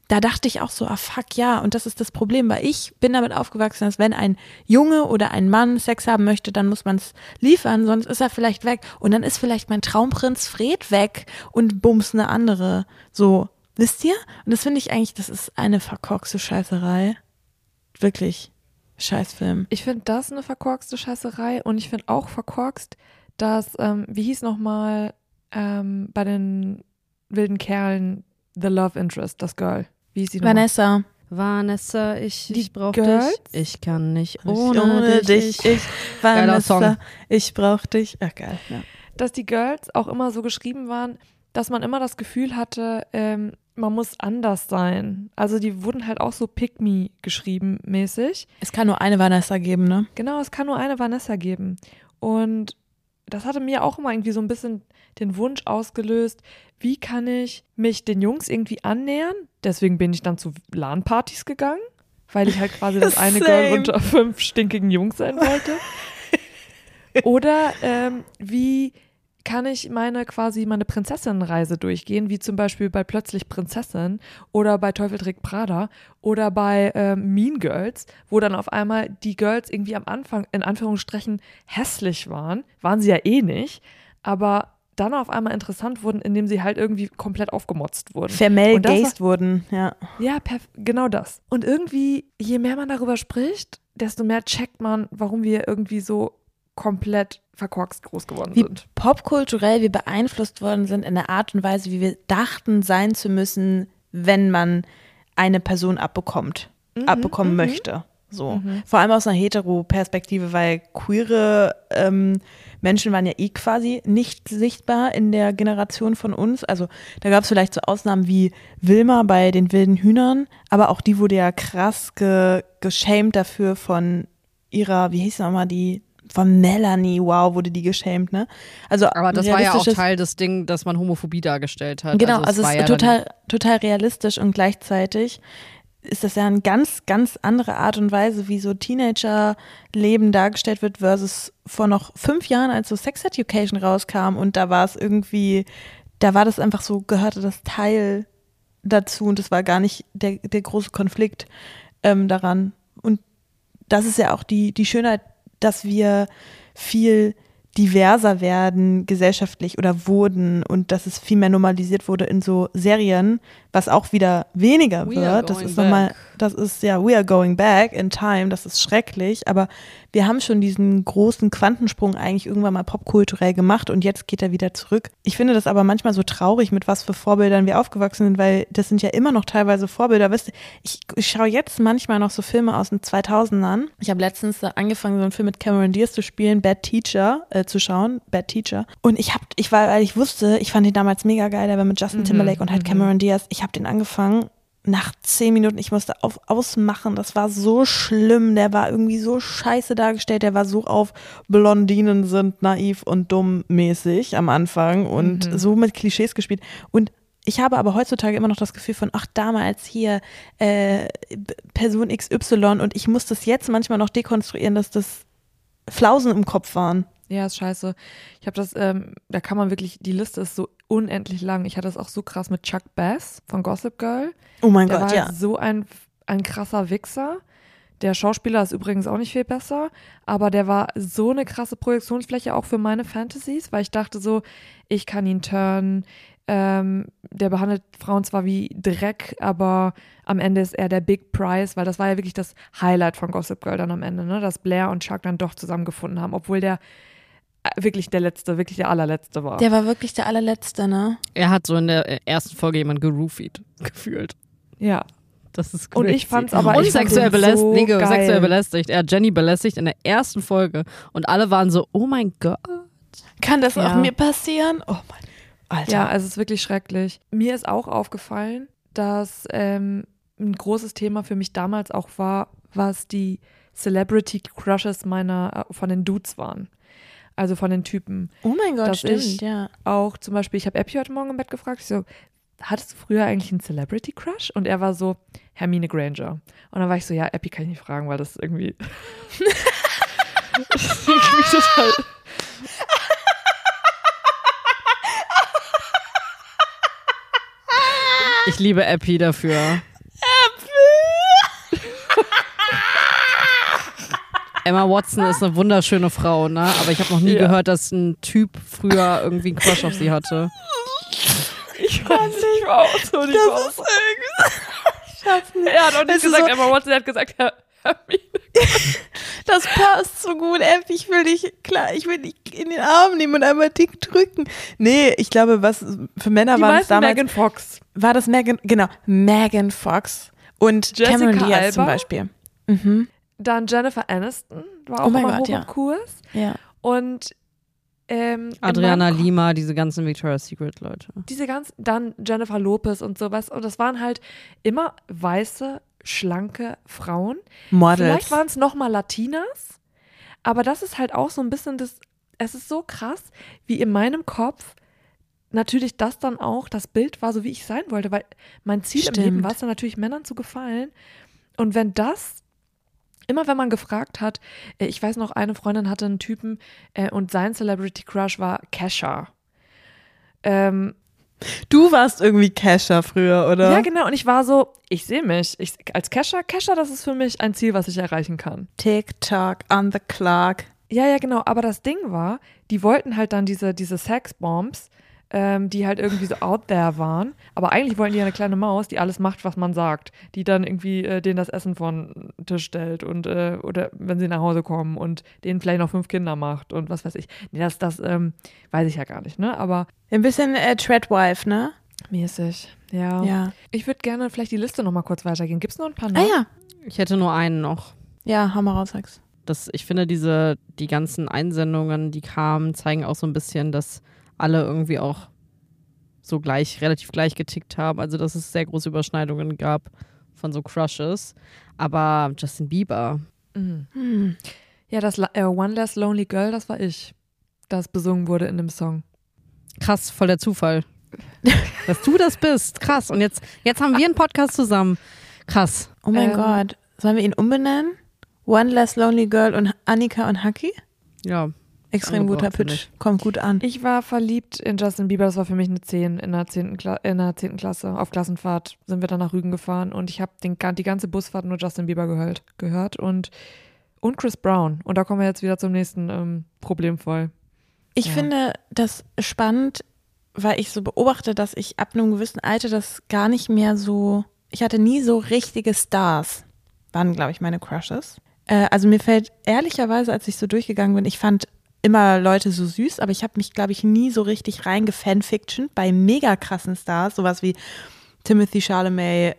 da dachte ich auch so, fuck ja, und das ist das Problem, weil ich bin damit aufgewachsen, dass wenn ein Junge oder ein Mann Sex haben möchte, dann muss man es liefern, sonst ist er vielleicht weg und dann ist vielleicht mein Traumprinz Fred weg und bums eine andere, so, wisst ihr? Und das finde ich eigentlich, das ist eine verkorkste Scheißerei, wirklich, Scheißfilm. Ich finde das eine verkorkste Scheißerei und ich finde auch verkorkst, dass, wie hieß nochmal bei den wilden Kerlen The Love Interest, das Girl. Wie hieß sie nochmal? Vanessa, ich brauch Girls? dich. Ich kann nicht ohne dich. Vanessa, ich brauch dich. Ach geil, ja. Dass die Girls auch immer so geschrieben waren, dass man immer das Gefühl hatte, man muss anders sein. Also die wurden halt auch so Pick Me geschrieben mäßig. Es kann nur eine Vanessa geben, ne? Genau, es kann nur eine Vanessa geben. Und das hatte mir auch immer irgendwie so ein bisschen den Wunsch ausgelöst, wie kann ich mich den Jungs irgendwie annähern? Deswegen bin ich dann zu LAN-Partys gegangen, weil ich halt quasi das eine Girl unter 5 stinkigen Jungs sein wollte. Oder wie kann ich meine Prinzessinnenreise durchgehen, wie zum Beispiel bei Plötzlich Prinzessin oder bei Teufel trägt Prada oder bei Mean Girls, wo dann auf einmal die Girls irgendwie am Anfang in Anführungsstrichen hässlich waren sie ja eh nicht, aber dann auf einmal interessant wurden, indem sie halt irgendwie komplett aufgemotzt wurden. Vermale-gazed wurden, ja. Ja, genau das. Und irgendwie, je mehr man darüber spricht, desto mehr checkt man, warum wir irgendwie so komplett verkorkst groß geworden sind. Wie popkulturell wir beeinflusst worden sind in der Art und Weise, wie wir dachten sein zu müssen, wenn man eine Person abbekommen möchte. So. Vor allem aus einer Hetero-Perspektive, weil queere Menschen waren ja quasi nicht sichtbar in der Generation von uns. Also da gab es vielleicht so Ausnahmen wie Wilma bei den wilden Hühnern, aber auch die wurde ja krass geschämt dafür von ihrer, wie hieß nochmal die, von Melanie, wow, wurde die geschämt, ne? Also aber das war ja auch Teil des Ding, dass man Homophobie dargestellt hat. Genau, also es ist ja total realistisch und gleichzeitig ist das ja eine ganz, ganz andere Art und Weise, wie so Teenager-Leben dargestellt wird versus vor noch 5 Jahren, als so Sex Education rauskam und da war es irgendwie, da war das einfach so, gehörte das Teil dazu und das war gar nicht der große Konflikt daran. Und das ist ja auch die Schönheit, dass wir viel diverser werden gesellschaftlich oder wurden und dass es viel mehr normalisiert wurde in so Serien, was auch wieder weniger wird. Das ist nochmal, we are going back in time, das ist schrecklich, aber wir haben schon diesen großen Quantensprung eigentlich irgendwann mal popkulturell gemacht und jetzt geht er wieder zurück. Ich finde das aber manchmal so traurig, mit was für Vorbildern wir aufgewachsen sind, weil das sind ja immer noch teilweise Vorbilder. Weißt du, ich schaue jetzt manchmal noch so Filme aus den 2000ern. Ich habe letztens angefangen, so einen Film mit Cameron Diaz zu spielen, Bad Teacher. Und weil ich wusste, ich fand den damals mega geil, der war mit Justin Timberlake und halt Cameron Diaz. Ich habe den angefangen, nach 10 Minuten, ich musste ausmachen, das war so schlimm, der war irgendwie so scheiße dargestellt, der war so auf Blondinen sind naiv und dumm mäßig am Anfang und so mit Klischees gespielt und ich habe aber heutzutage immer noch das Gefühl von, ach damals hier Person XY und ich muss das jetzt manchmal noch dekonstruieren, dass das Flausen im Kopf waren. Ja, ist scheiße. Ich habe das, da kann man wirklich, die Liste ist so unendlich lang. Ich hatte das auch so krass mit Chuck Bass von Gossip Girl. Oh mein Der Gott, war ja. so ein krasser Wichser. Der Schauspieler ist übrigens auch nicht viel besser, aber der war so eine krasse Projektionsfläche auch für meine Fantasies, weil ich dachte so, ich kann ihn turnen. Der behandelt Frauen zwar wie Dreck, aber am Ende ist er der Big Prize, weil das war ja wirklich das Highlight von Gossip Girl dann am Ende, ne? Dass Blair und Chuck dann doch zusammengefunden haben, obwohl der wirklich der allerletzte war. Der war wirklich der allerletzte, ne? Er hat so in der ersten Folge jemand geroofied gefühlt. Ja. Das ist crazy. Und ich fand's aber und sexuell belästigt. So sexuell belästigt. Er hat Jenny belästigt in der ersten Folge und alle waren so, oh mein Gott. Kann das auch mir passieren? Oh mein Alter. Ja, also es ist wirklich schrecklich. Mir ist auch aufgefallen, dass ein großes Thema für mich damals auch war, was die Celebrity Crushes von den Dudes waren. Also von den Typen. Oh mein Gott, dass stimmt, ja. Auch zum Beispiel, ich habe Epi heute Morgen im Bett gefragt, ich so, hattest du früher eigentlich einen Celebrity Crush? Und er war so, Hermine Granger. Und dann war ich so, ja, Epi kann ich nicht fragen, weil das irgendwie total Ich liebe Epi dafür. Emma Watson ist eine wunderschöne Frau, ne? Aber ich habe noch nie gehört, dass ein Typ früher irgendwie einen Crush auf sie hatte. Ich fand nicht auch so. Das ist irgendwie. Er hat auch nicht gesagt, so, Emma Watson, er hat gesagt, Hermine. Das passt so gut, Eff. Ich will dich in den Arm nehmen und einmal dick drücken. Nee, ich glaube, was für Männer war es damals. Megan Fox. War das Megan Fox und Jessica Cameron Diaz Alba. zum Beispiel. Mhm. Dann Jennifer Aniston war auch immer hoch im Kurs. Ja. Und Adriana Lima, diese ganzen Victoria's Secret Leute. Dann Jennifer Lopez und sowas. Und das waren halt immer weiße, schlanke Frauen. Models. Vielleicht waren es nochmal Latinas, aber das ist halt auch so ein bisschen es ist so krass, wie in meinem Kopf natürlich das dann auch, das Bild war so, wie ich sein wollte, weil mein Ziel im Leben war es dann natürlich, Männern zu gefallen. Und immer wenn man gefragt hat, ich weiß noch, eine Freundin hatte einen Typen und sein Celebrity Crush war Kesha. Du warst irgendwie Kesha früher, oder? Ja, genau. Und ich war so, ich sehe mich als Kesha. Kesha, das ist für mich ein Ziel, was ich erreichen kann. TikTok on the clock. Ja, genau. Aber das Ding war, die wollten halt dann diese Sexbombs, die halt irgendwie so out there waren. Aber eigentlich wollten die ja eine kleine Maus, die alles macht, was man sagt. Die dann irgendwie denen das Essen von den Tisch stellt und oder wenn sie nach Hause kommen und denen vielleicht noch 5 Kinder macht und was weiß ich. Nee, das weiß ich ja gar nicht, ne? Aber ein bisschen Treadwife, ne? Mäßig, ja. Ich würde gerne vielleicht die Liste nochmal kurz weitergehen. Gibt es noch ein paar Namen? Ah ja. Ich hätte nur einen noch. Ja, hau mal raus, sag's. Ich finde, die ganzen Einsendungen, die kamen, zeigen auch so ein bisschen, dass alle irgendwie auch so relativ gleich getickt haben. Also, dass es sehr große Überschneidungen gab von so Crushes. Aber Justin Bieber. Mhm. Ja, das One Less Lonely Girl, das war ich, das besungen wurde in dem Song. Krass, voll der Zufall. Dass du das bist. Krass. Und jetzt haben wir einen Podcast zusammen. Krass. Oh mein Gott. Sollen wir ihn umbenennen? One Less Lonely Girl und Annika und Haki? Ja. Extrem guter Pitch. Kommt gut an. Ich war verliebt in Justin Bieber. Das war für mich eine 10 in der 10. Klasse. Auf Klassenfahrt sind wir dann nach Rügen gefahren und ich habe die ganze Busfahrt nur Justin Bieber gehört und Chris Brown. Und da kommen wir jetzt wieder zum nächsten Problemfall. Ich finde das spannend, weil ich so beobachte, dass ich ab einem gewissen Alter das gar nicht mehr so, ich hatte nie so richtige Stars, waren, glaube ich, meine Crushes. Also mir fällt ehrlicherweise, als ich so durchgegangen bin, ich fand immer Leute so süß, aber ich habe mich, glaube ich, nie so richtig reingefanfiction bei mega krassen Stars, sowas wie Timothée Chalamet,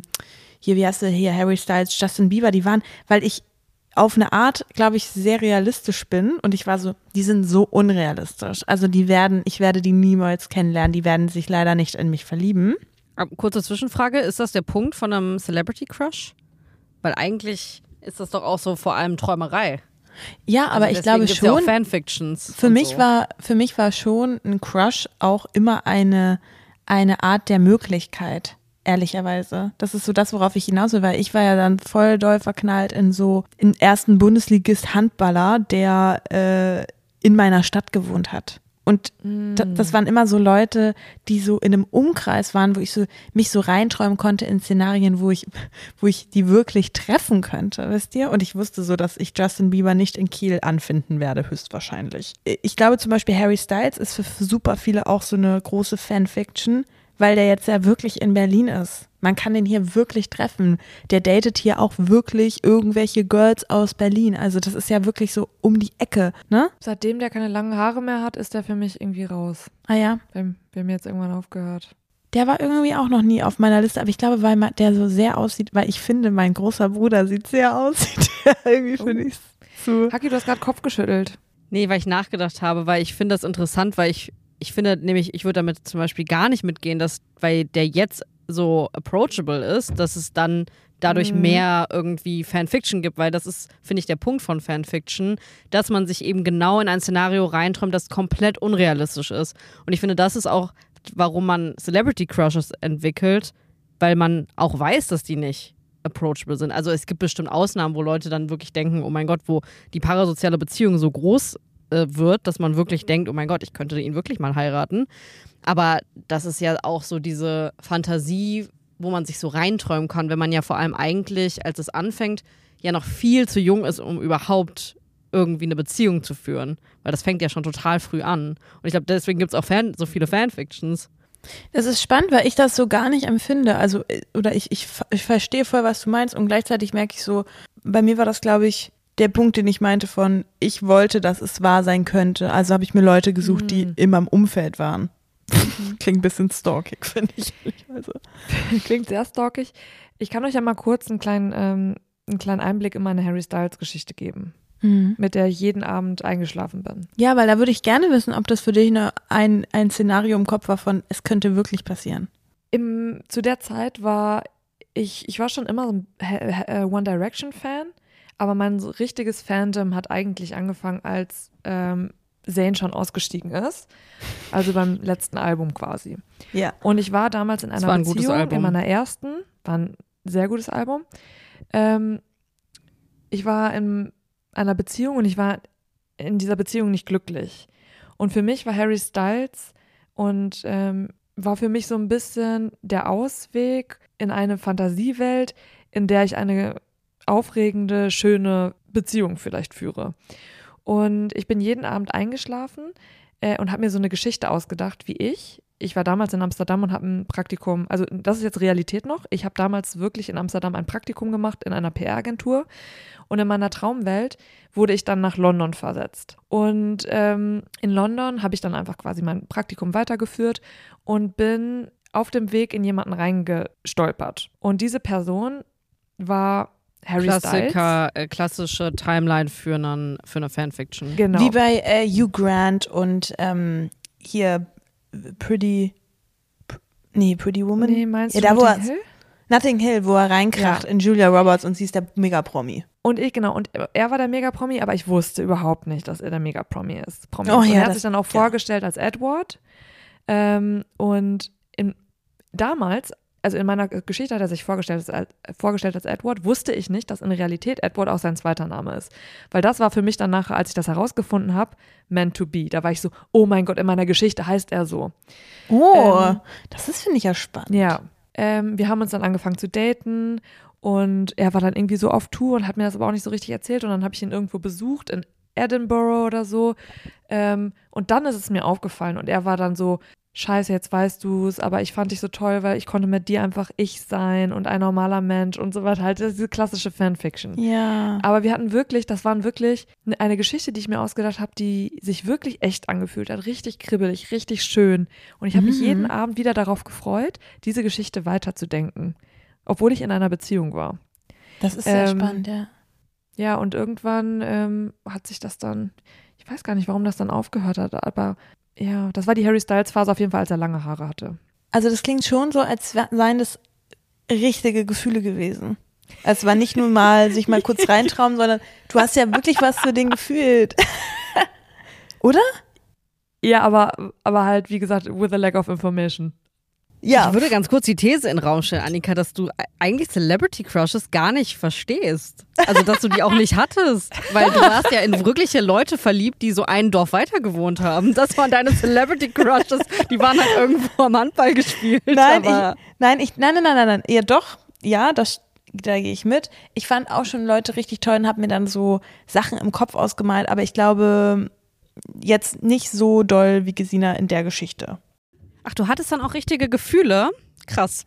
Harry Styles, Justin Bieber, die waren, weil ich auf eine Art, glaube ich, sehr realistisch bin und ich war so, die sind so unrealistisch. Also ich werde die niemals kennenlernen, die werden sich leider nicht in mich verlieben. Kurze Zwischenfrage, ist das der Punkt von einem Celebrity Crush? Weil eigentlich ist das doch auch so vor allem Träumerei. Ja, aber also ich glaube schon, ja auch Fanfictions für mich war schon ein Crush auch immer eine Art der Möglichkeit. Ehrlicherweise. Das ist so das, worauf ich hinaus will, weil ich war ja dann voll doll verknallt in so einen ersten Bundesligist Handballer, der in meiner Stadt gewohnt hat. Und das waren immer so Leute, die so in einem Umkreis waren, wo ich so mich so reinträumen konnte in Szenarien, wo ich die wirklich treffen könnte, wisst ihr? Und ich wusste so, dass ich Justin Bieber nicht in Kiel anfinden werde, höchstwahrscheinlich. Ich glaube zum Beispiel Harry Styles ist für super viele auch so eine große Fanfiction, weil der jetzt ja wirklich in Berlin ist. Man kann den hier wirklich treffen. Der datet hier auch wirklich irgendwelche Girls aus Berlin. Also das ist ja wirklich so um die Ecke, ne? Seitdem der keine langen Haare mehr hat, ist der für mich irgendwie raus. Ah ja? Wir haben jetzt irgendwann aufgehört. Der war irgendwie auch noch nie auf meiner Liste, aber ich glaube, weil der so sehr aussieht, weil ich finde, mein großer Bruder sieht sehr aus. Irgendwie finde ich es so. Haki, du hast gerade Kopf geschüttelt. Nee, weil ich nachgedacht habe, weil ich finde das interessant, weil ich finde nämlich, ich würde damit zum Beispiel gar nicht mitgehen, weil der jetzt so approachable ist, dass es dann dadurch mehr irgendwie Fanfiction gibt, weil das ist, finde ich, der Punkt von Fanfiction, dass man sich eben genau in ein Szenario reinträumt, das komplett unrealistisch ist. Und ich finde, das ist auch, warum man Celebrity Crushes entwickelt, weil man auch weiß, dass die nicht approachable sind. Also es gibt bestimmt Ausnahmen, wo Leute dann wirklich denken, oh mein Gott, wo die parasoziale Beziehung so groß wird, dass man wirklich denkt, oh mein Gott, ich könnte ihn wirklich mal heiraten. Aber das ist ja auch so diese Fantasie, wo man sich so reinträumen kann, wenn man ja vor allem eigentlich, als es anfängt, ja noch viel zu jung ist, um überhaupt irgendwie eine Beziehung zu führen. Weil das fängt ja schon total früh an. Und ich glaube, deswegen gibt es auch so viele Fanfictions. Das ist spannend, weil ich das so gar nicht empfinde. Also, oder ich verstehe voll, was du meinst und gleichzeitig merke ich so, bei mir war das, glaube ich, der Punkt, den ich meinte von, ich wollte, dass es wahr sein könnte. Also habe ich mir Leute gesucht, die in meinem Umfeld waren. Klingt ein bisschen stalkig, finde ich. Also. Klingt sehr stalkig. Ich kann euch ja mal kurz einen kleinen Einblick in meine Harry Styles Geschichte geben, mit der ich jeden Abend eingeschlafen bin. Ja, weil da würde ich gerne wissen, ob das für dich ein Szenario im Kopf war von, es könnte wirklich passieren. Zu der Zeit war ich war schon immer so ein One Direction Fan, aber mein so richtiges Fandom hat eigentlich angefangen, als Zayn schon ausgestiegen ist. Also beim letzten Album quasi. Ja. Und ich war damals in einer Beziehung, in meiner ersten, war ein sehr gutes Album. Ich war in einer Beziehung und ich war in dieser Beziehung nicht glücklich. Und für mich war Harry Styles und war für mich so ein bisschen der Ausweg in eine Fantasiewelt, in der ich eine aufregende, schöne Beziehung vielleicht führe. Und ich bin jeden Abend eingeschlafen und habe mir so eine Geschichte ausgedacht, wie ich. Ich war damals in Amsterdam und habe ein Praktikum, also das ist jetzt Realität noch. Ich habe damals wirklich in Amsterdam ein Praktikum gemacht in einer PR-Agentur und in meiner Traumwelt wurde ich dann nach London versetzt. Und in London habe ich dann einfach quasi mein Praktikum weitergeführt und bin auf dem Weg in jemanden reingestolpert. Und diese Person war Harry Styles. Klassische Timeline für eine Fanfiction. Genau. Wie bei Hugh Grant und hier Pretty Woman? Nee, meinst du Notting Hill? Notting Hill, wo er reinkracht in Julia Roberts und sie ist der Mega-Promi. Und er war der Mega-Promi, aber ich wusste überhaupt nicht, dass er der Mega-Promi ist. Und ja, er hat sich dann auch vorgestellt als Edward. Und damals, also in meiner Geschichte hat er sich vorgestellt als Edward, wusste ich nicht, dass in Realität Edward auch sein zweiter Name ist. Weil das war für mich dann nachher, als ich das herausgefunden habe, meant to be. Da war ich so, oh mein Gott, in meiner Geschichte heißt er so. Oh, das finde ich ja spannend. Ja, wir haben uns dann angefangen zu daten und er war dann irgendwie so auf Tour und hat mir das aber auch nicht so richtig erzählt und dann habe ich ihn irgendwo besucht in Edinburgh oder so und dann ist es mir aufgefallen und er war dann so, Scheiße, jetzt weißt du es, aber ich fand dich so toll, weil ich konnte mit dir einfach ich sein und ein normaler Mensch und so weiter. Halt diese klassische Fanfiction. Ja. Aber das waren wirklich eine Geschichte, die ich mir ausgedacht habe, die sich wirklich echt angefühlt hat. Richtig kribbelig, richtig schön. Und ich habe mich jeden Abend wieder darauf gefreut, diese Geschichte weiterzudenken. Obwohl ich in einer Beziehung war. Das ist sehr spannend, ja. Ja, und irgendwann hat sich das dann, ich weiß gar nicht, warum das dann aufgehört hat, aber ja, das war die Harry Styles-Phase auf jeden Fall, als er lange Haare hatte. Also das klingt schon so, als seien das richtige Gefühle gewesen. Es war nicht nur mal sich mal kurz reintrauen, sondern du hast ja wirklich was für den gefühlt. Oder? Ja, aber halt, wie gesagt, with a lack of information. Ja. Ich würde ganz kurz die These in den Raum stellen, Annika, dass du eigentlich Celebrity Crushes gar nicht verstehst. Also, dass du die auch nicht hattest. Weil du warst ja in wirkliche Leute verliebt, die so ein Dorf weiter gewohnt haben. Das waren deine Celebrity Crushes. Die waren halt irgendwo am Handball gespielt. Nein. Ja, doch. Ja, da gehe ich mit. Ich fand auch schon Leute richtig toll und habe mir dann so Sachen im Kopf ausgemalt. Aber ich glaube, jetzt nicht so doll wie Gesina in der Geschichte. Ach, du hattest dann auch richtige Gefühle? Krass.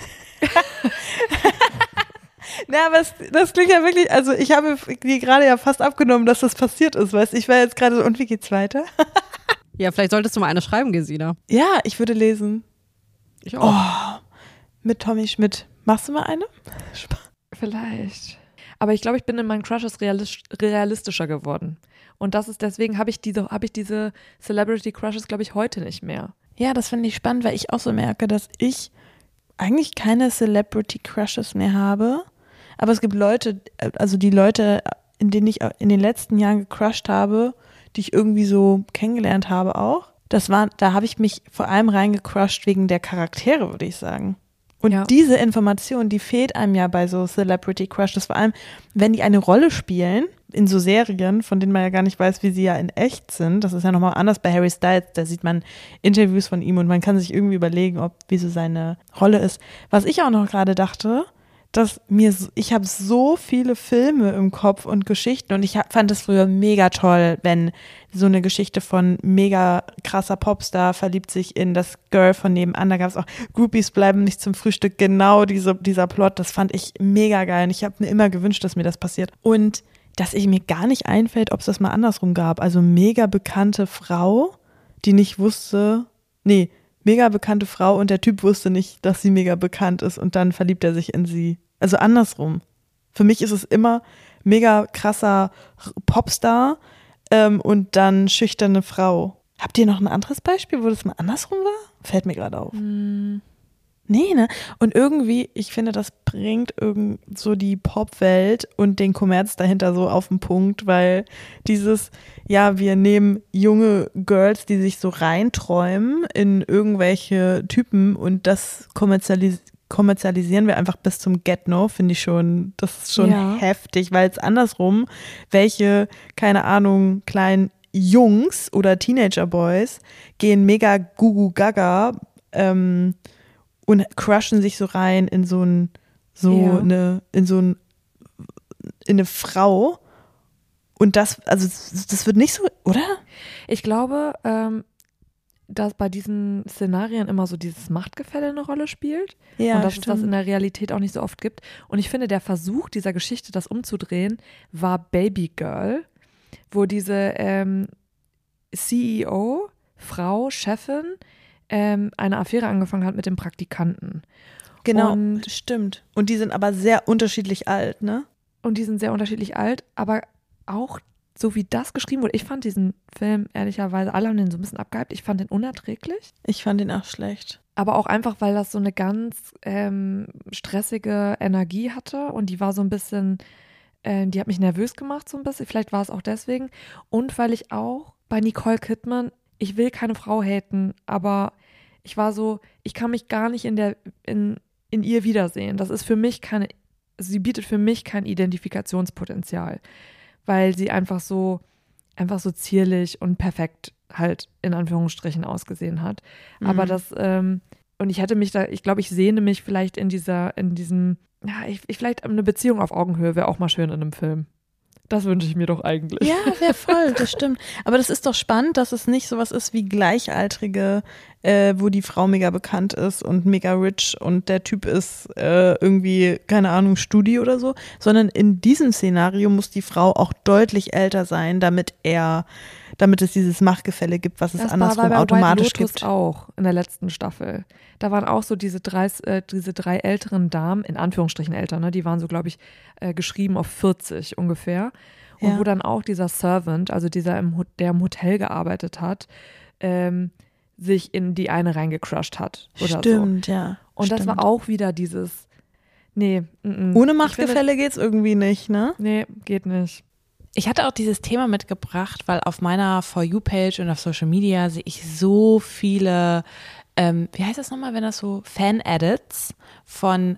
Na, aber das klingt ja wirklich, also ich habe dir gerade ja fast abgenommen, dass das passiert ist, weißt du? Ich war jetzt gerade so, und wie geht's weiter? Ja, vielleicht solltest du mal eine schreiben, Gesina. Ja, ich würde lesen. Ich auch. Oh, mit Tommy Schmidt. Machst du mal eine? Vielleicht. Aber ich glaube, ich bin in meinen Crushes realistischer geworden. Und deswegen habe ich diese Celebrity Crushes, glaube ich, heute nicht mehr. Ja, das finde ich spannend, weil ich auch so merke, dass ich eigentlich keine Celebrity Crushes mehr habe. Aber es gibt Leute, also die Leute, in denen ich in den letzten Jahren gecrushed habe, die ich irgendwie so kennengelernt habe auch. Da habe ich mich vor allem reingecrushed wegen der Charaktere, würde ich sagen. Und diese Information, die fehlt einem ja bei so Celebrity Crushes, vor allem, wenn die eine Rolle spielen in so Serien, von denen man ja gar nicht weiß, wie sie ja in echt sind. Das ist ja nochmal anders bei Harry Styles, da sieht man Interviews von ihm und man kann sich irgendwie überlegen, wie so seine Rolle ist. Was ich auch noch gerade dachte, ich habe so viele Filme im Kopf und Geschichten und ich fand es früher mega toll, wenn so eine Geschichte von mega krasser Popstar verliebt sich in das Girl von nebenan, da gab es auch Groupies bleiben nicht zum Frühstück, genau dieser Plot, das fand ich mega geil und ich habe mir immer gewünscht, dass mir das passiert und dass mir gar nicht einfällt, ob es das mal andersrum gab, also mega bekannte Frau, die nicht wusste, mega bekannte Frau und der Typ wusste nicht, dass sie mega bekannt ist und dann verliebt er sich in sie. Also andersrum. Für mich ist es immer mega krasser Popstar und dann schüchterne Frau. Habt ihr noch ein anderes Beispiel, wo das mal andersrum war? Fällt mir gerade auf. Nee, ne? Und irgendwie, ich finde, das bringt so die Popwelt und den Kommerz dahinter so auf den Punkt, weil wir nehmen junge Girls, die sich so reinträumen in irgendwelche Typen und das kommerzialisieren wir einfach bis zum Get-No, finde ich schon, das ist schon heftig, weil es andersrum, welche, keine Ahnung, kleinen Jungs oder Teenager-Boys gehen mega gugu-gaga und crushen sich so rein in in eine Frau und das wird nicht so, oder? Ich glaube, dass bei diesen Szenarien immer so dieses Machtgefälle eine Rolle spielt und dass es das in der Realität auch nicht so oft gibt. Und ich finde, der Versuch dieser Geschichte, das umzudrehen, war Baby Girl, wo diese CEO, Frau, Chefin, eine Affäre angefangen hat mit dem Praktikanten. Genau, stimmt. Und die sind aber sehr unterschiedlich alt, ne? Und die sind sehr unterschiedlich alt, aber auch so wie das geschrieben wurde. Ich fand diesen Film, ehrlicherweise, alle haben den so ein bisschen abgehypt. Ich fand den unerträglich. Ich fand den auch schlecht. Aber auch einfach, weil das so eine ganz stressige Energie hatte und die war so ein bisschen, die hat mich nervös gemacht so ein bisschen. Vielleicht war es auch deswegen. Und weil ich auch bei Nicole Kidman, ich will keine Frau haten, aber ich war so, ich kann mich gar nicht in ihr wiedersehen. Das ist für mich sie bietet für mich kein Identifikationspotenzial, weil sie einfach so zierlich und perfekt halt in Anführungsstrichen ausgesehen hat. Aber und ich glaube, ich sehne mich vielleicht vielleicht eine Beziehung auf Augenhöhe wäre auch mal schön in einem Film. Das wünsche ich mir doch eigentlich. Ja, wäre voll, das stimmt. Aber das ist doch spannend, dass es nicht sowas ist wie Gleichaltrige, wo die Frau mega bekannt ist und mega rich und der Typ ist irgendwie, keine Ahnung, Studi oder so, sondern in diesem Szenario muss die Frau auch deutlich älter sein, damit es dieses Machtgefälle gibt, was es andersrum automatisch gibt. Das war bei White Lotus auch in der letzten Staffel. Da waren auch so diese drei älteren Damen, in Anführungsstrichen älter, ne? Die waren so, glaube ich, geschrieben auf 40 ungefähr. Und wo dann auch dieser Servant, also der im Hotel gearbeitet hat, sich in die eine reingecrushed hat. Oder Stimmt, so. Ja. Und das war auch wieder dieses, ohne Machtgefälle geht's irgendwie nicht, ne? Nee, geht nicht. Ich hatte auch dieses Thema mitgebracht, weil auf meiner For You-Page und auf Social Media sehe ich so viele, wie heißt das nochmal, wenn das so Fan-Edits von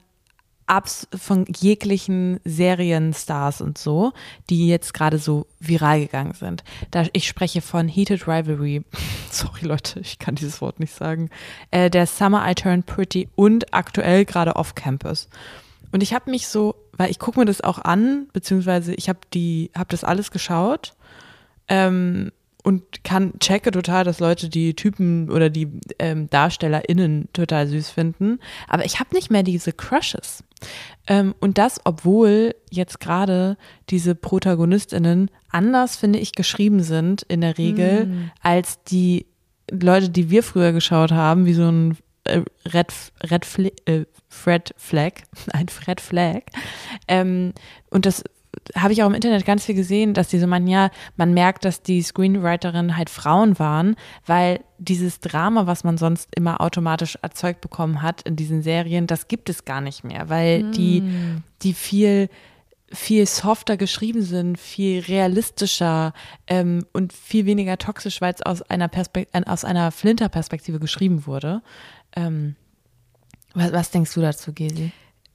jeglichen Serienstars und so, die jetzt gerade so viral gegangen sind. Ich spreche von Heated Rivalry. Sorry Leute, ich kann dieses Wort nicht sagen. Der Summer I Turned Pretty und aktuell gerade Off Campus. Und ich habe mich so, weil ich gucke mir das auch an, beziehungsweise ich habe das alles geschaut und checke total, dass Leute die Typen oder die DarstellerInnen total süß finden. Aber ich habe nicht mehr diese Crushes. Und das, obwohl jetzt gerade diese ProtagonistInnen anders, finde ich, geschrieben sind in der Regel, als die Leute, die wir früher geschaut haben, wie so ein Fred Flag. Und das habe ich auch im Internet ganz viel gesehen, dass die so meinen, ja, man merkt, dass die Screenwriterinnen halt Frauen waren, weil dieses Drama, was man sonst immer automatisch erzeugt bekommen hat in diesen Serien, das gibt es gar nicht mehr, weil die viel softer geschrieben sind, viel realistischer und viel weniger toxisch, weil es aus einer Flinter-Perspektive geschrieben wurde. Was denkst du dazu, Gesi?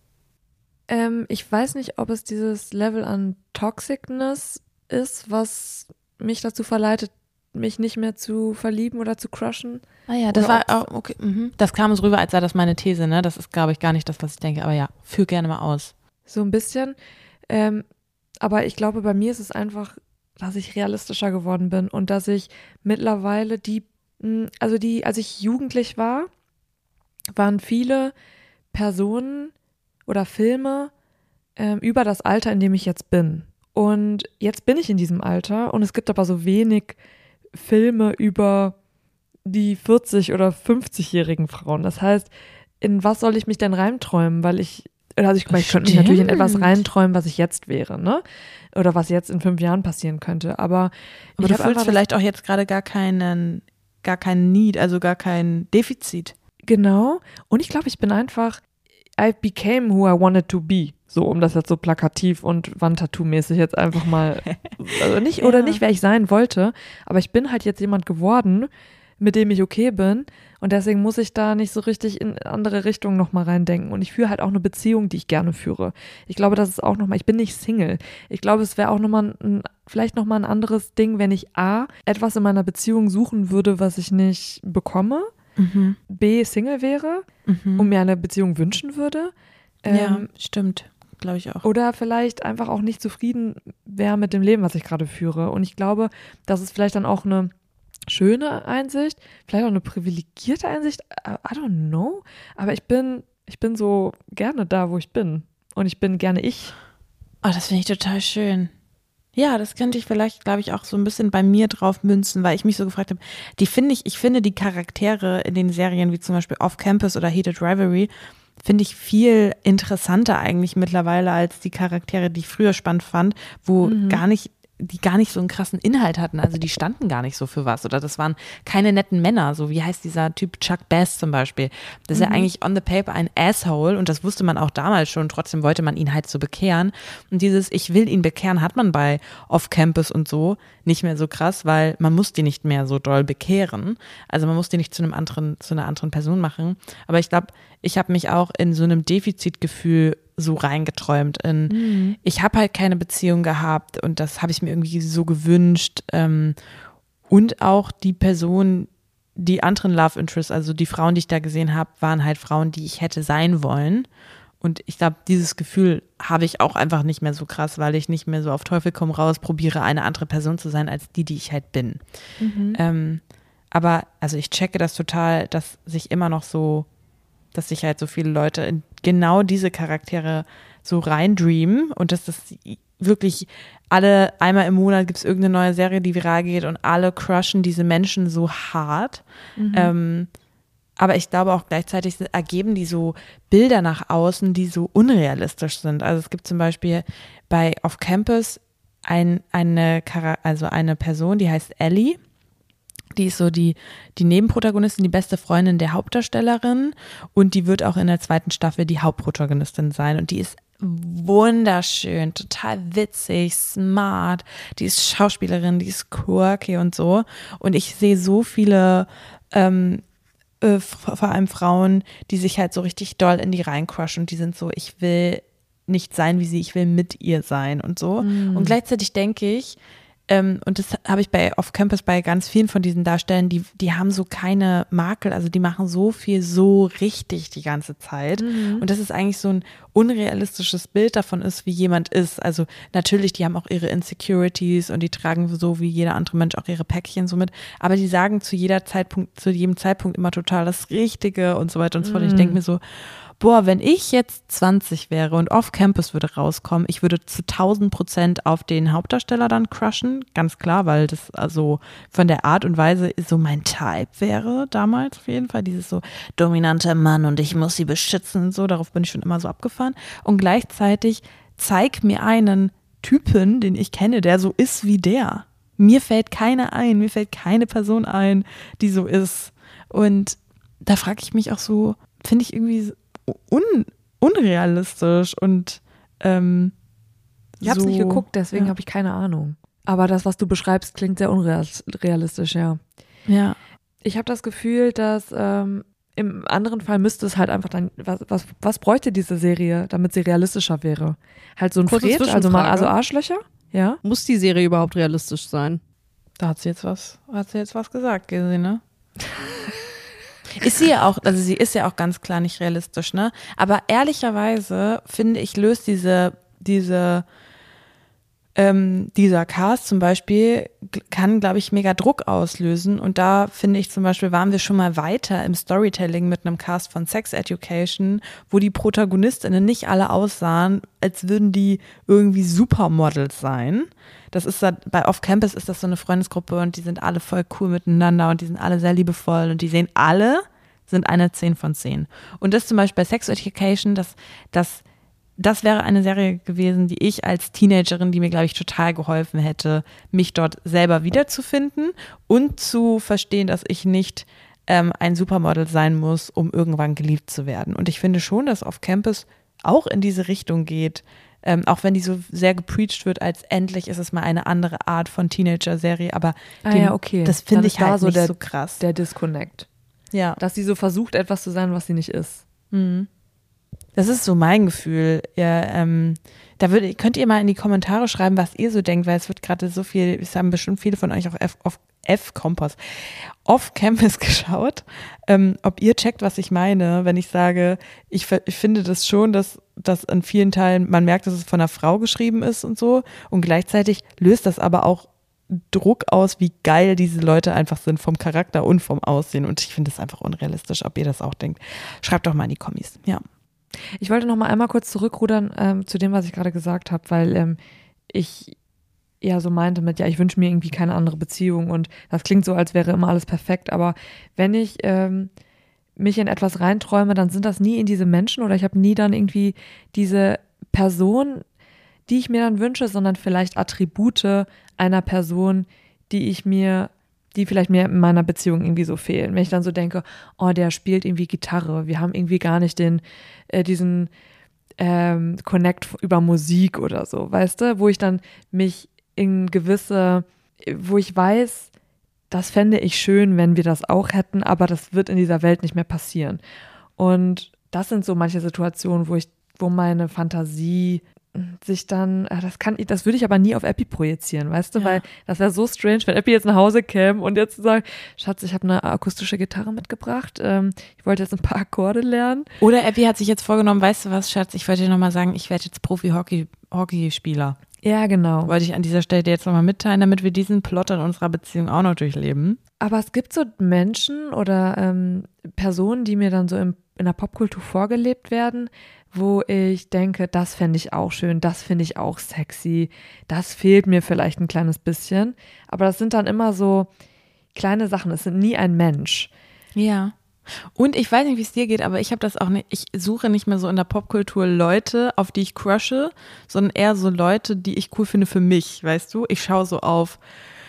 Ich weiß nicht, ob es dieses Level an Toxicness ist, was mich dazu verleitet, mich nicht mehr zu verlieben oder zu crushen. Ah ja, das war auch, okay. Das kam so rüber, als sei das meine These, ne? Das ist, glaube ich, gar nicht das, was ich denke. Aber ja, führ gerne mal aus. So ein bisschen. Aber ich glaube, bei mir ist es einfach, dass ich realistischer geworden bin und dass ich mittlerweile als ich jugendlich war, waren viele Personen oder Filme über das Alter, in dem ich jetzt bin. Und jetzt bin ich in diesem Alter und es gibt aber so wenig Filme über die 40- oder 50-jährigen Frauen. Das heißt, in was soll ich mich denn reinträumen? Ich könnte mich natürlich in etwas reinträumen, was ich jetzt wäre, ne? Oder was jetzt in 5 Jahren passieren könnte. Aber du fühlst vielleicht auch jetzt gerade gar keinen Need, also gar kein Defizit. Genau. Und ich glaube, ich bin einfach, I became who I wanted to be. So, um das jetzt so plakativ und Wandtattoo-mäßig jetzt einfach mal, also nicht, oder nicht, wer ich sein wollte, aber ich bin halt jetzt jemand geworden, mit dem ich okay bin und deswegen muss ich da nicht so richtig in andere Richtungen nochmal reindenken und ich führe halt auch eine Beziehung, die ich gerne führe. Ich glaube, das ist auch nochmal, ich bin nicht Single. Ich glaube, es wäre auch nochmal vielleicht nochmal ein anderes Ding, wenn ich A, etwas in meiner Beziehung suchen würde, was ich nicht bekomme, B, Single wäre und mir eine Beziehung wünschen würde. Ja, stimmt. Glaube ich auch. Oder vielleicht einfach auch nicht zufrieden wäre mit dem Leben, was ich gerade führe. Und ich glaube, das ist vielleicht dann auch eine schöne Einsicht, vielleicht auch eine privilegierte Einsicht, I don't know. Aber ich bin so gerne da, wo ich bin. Und ich bin gerne ich. Oh, das finde ich total schön. Ja, das könnte ich vielleicht, glaube ich, auch so ein bisschen bei mir drauf münzen, weil ich mich so gefragt habe, ich finde die Charaktere in den Serien, wie zum Beispiel Off Campus oder Heated Rivalry, finde ich viel interessanter eigentlich mittlerweile als die Charaktere, die ich früher spannend fand, wo die gar nicht so einen krassen Inhalt hatten. Also die standen gar nicht so für was. Oder das waren keine netten Männer. So wie heißt dieser Typ Chuck Bass zum Beispiel. Das ist ja eigentlich on the paper ein Asshole und das wusste man auch damals schon. Trotzdem wollte man ihn halt so bekehren. Und dieses Ich will ihn bekehren hat man bei Off-Campus und so nicht mehr so krass, weil man muss die nicht mehr so doll bekehren. Also man muss die nicht zu einer anderen Person machen. Aber ich glaube, ich habe mich auch in so einem Defizitgefühl so reingeträumt in, ich habe halt keine Beziehung gehabt und das habe ich mir irgendwie so gewünscht und auch die Personen, die anderen Love Interests, also die Frauen, die ich da gesehen habe, waren halt Frauen, die ich hätte sein wollen und ich glaube, dieses Gefühl habe ich auch einfach nicht mehr so krass, weil ich nicht mehr so auf Teufel komm raus probiere, eine andere Person zu sein, als die ich halt bin. Aber also ich checke das total, dass sich halt so viele Leute in genau diese Charaktere so reindreamen und dass das wirklich einmal im Monat gibt es irgendeine neue Serie, die viral geht und alle crushen diese Menschen so hart. Aber ich glaube auch gleichzeitig ergeben die so Bilder nach außen, die so unrealistisch sind. Also es gibt zum Beispiel bei Off Campus eine Person, die heißt Ellie. Die ist so die Nebenprotagonistin, die beste Freundin der Hauptdarstellerin und die wird auch in der 2. Staffel die Hauptprotagonistin sein und die ist wunderschön, total witzig, smart, die ist Schauspielerin, die ist quirky und so und ich sehe so viele vor allem Frauen, die sich halt so richtig doll in die reincrushen und die sind so, ich will nicht sein wie sie, ich will mit ihr sein und so und gleichzeitig denke ich, und das habe ich bei Off Campus bei ganz vielen von diesen Darstellern, die haben so keine Makel, also die machen so viel so richtig die ganze Zeit. Und das ist eigentlich so ein unrealistisches Bild davon ist, wie jemand ist. Also natürlich, die haben auch ihre Insecurities und die tragen so wie jeder andere Mensch auch ihre Päckchen so mit, aber die sagen zu jedem Zeitpunkt immer total das Richtige und so weiter und so fort. Ich denke mir so, boah, wenn ich jetzt 20 wäre und Off Campus würde rauskommen, ich würde zu 1000% auf den Hauptdarsteller dann crushen, ganz klar, weil das also von der Art und Weise so mein Type wäre damals auf jeden Fall, dieses so dominante Mann und ich muss sie beschützen und so, darauf bin ich schon immer so abgefahren und gleichzeitig zeig mir einen Typen, den ich kenne, der so ist wie der. Mir fällt keine Person ein, die so ist und da frage ich mich auch so, finde ich irgendwie unrealistisch und ich habe es nicht geguckt, deswegen habe ich keine Ahnung. Aber das, was du beschreibst, klingt sehr unrealistisch, ja. Ja. Ich habe das Gefühl, dass im anderen Fall müsste es halt einfach dann, was bräuchte diese Serie, damit sie realistischer wäre? Halt so ein Kurze Fred, also Arschlöcher? Ja. Muss die Serie überhaupt realistisch sein? Da hat sie jetzt was gesagt, gesehen, ne? Ist sie ja auch, also sie ist ja auch ganz klar nicht realistisch, ne? Aber ehrlicherweise finde ich, löst dieser Cast zum Beispiel kann, glaube ich, mega Druck auslösen. Und da finde ich zum Beispiel, waren wir schon mal weiter im Storytelling mit einem Cast von Sex Education, wo die ProtagonistInnen nicht alle aussahen, als würden die irgendwie Supermodels sein. Das ist da, bei Off Campus ist das so eine Freundesgruppe und die sind alle voll cool miteinander und die sind alle sehr liebevoll und die sind eine 10 von 10. Und das zum Beispiel bei Sex Education, das wäre eine Serie gewesen, die ich als Teenagerin, die mir, glaube ich, total geholfen hätte, mich dort selber wiederzufinden und zu verstehen, dass ich nicht ein Supermodel sein muss, um irgendwann geliebt zu werden. Und ich finde schon, dass Off Campus auch in diese Richtung geht, auch wenn die so sehr gepreacht wird, als endlich ist es mal eine andere Art von Teenager-Serie, aber das finde ich halt nicht so krass. Der Disconnect. Ja. Dass sie so versucht, etwas zu sein, was sie nicht ist. Mhm. Das ist so mein Gefühl. Ja, könnt ihr mal in die Kommentare schreiben, was ihr so denkt, weil es wird gerade so viel, es haben bestimmt viele von euch auch Off Campus geschaut. Ob ihr checkt, was ich meine, wenn ich sage, ich finde das schon, dass in vielen Teilen man merkt, dass es von einer Frau geschrieben ist und so. Und gleichzeitig löst das aber auch Druck aus, wie geil diese Leute einfach sind vom Charakter und vom Aussehen. Und ich finde das einfach unrealistisch, ob ihr das auch denkt. Schreibt doch mal in die Kommis. Ja. Ich wollte noch mal einmal kurz zurückrudern zu dem, was ich gerade gesagt habe, weil ich ja so meinte mit, ja, ich wünsche mir irgendwie keine andere Beziehung und das klingt so, als wäre immer alles perfekt, aber wenn ich mich in etwas reinträume, dann sind das nie in diese Menschen oder ich habe nie dann irgendwie diese Person, die ich mir dann wünsche, sondern vielleicht Attribute einer Person, die vielleicht mir in meiner Beziehung irgendwie so fehlen. Wenn ich dann so denke, oh, der spielt irgendwie Gitarre, wir haben irgendwie gar nicht diesen Connect über Musik oder so, weißt du, wo ich dann mich wo ich weiß, das fände ich schön, wenn wir das auch hätten, aber das wird in dieser Welt nicht mehr passieren. Und das sind so manche Situationen, wo meine Fantasie sich dann, das würde ich aber nie auf Epi projizieren, weißt du, Ja. weil das wäre so strange, wenn Epi jetzt nach Hause käme und jetzt sagt, Schatz, ich habe eine akustische Gitarre mitgebracht, ich wollte jetzt ein paar Akkorde lernen. Oder Epi hat sich jetzt vorgenommen, weißt du was, Schatz, ich wollte dir nochmal sagen, ich werde jetzt Profi-Hockeyspieler. Ja, genau. Wollte ich an dieser Stelle dir jetzt nochmal mitteilen, damit wir diesen Plot in unserer Beziehung auch noch durchleben. Aber es gibt so Menschen oder Personen, die mir dann so in der Popkultur vorgelebt werden, wo ich denke, das fände ich auch schön, das finde ich auch sexy, das fehlt mir vielleicht ein kleines bisschen. Aber das sind dann immer so kleine Sachen, es sind nie ein Mensch. Ja. Und ich weiß nicht, wie es dir geht, aber ich habe das auch nicht, ich suche nicht mehr so in der Popkultur Leute, auf die ich crushe, sondern eher so Leute, die ich cool finde für mich, weißt du? Ich schaue so auf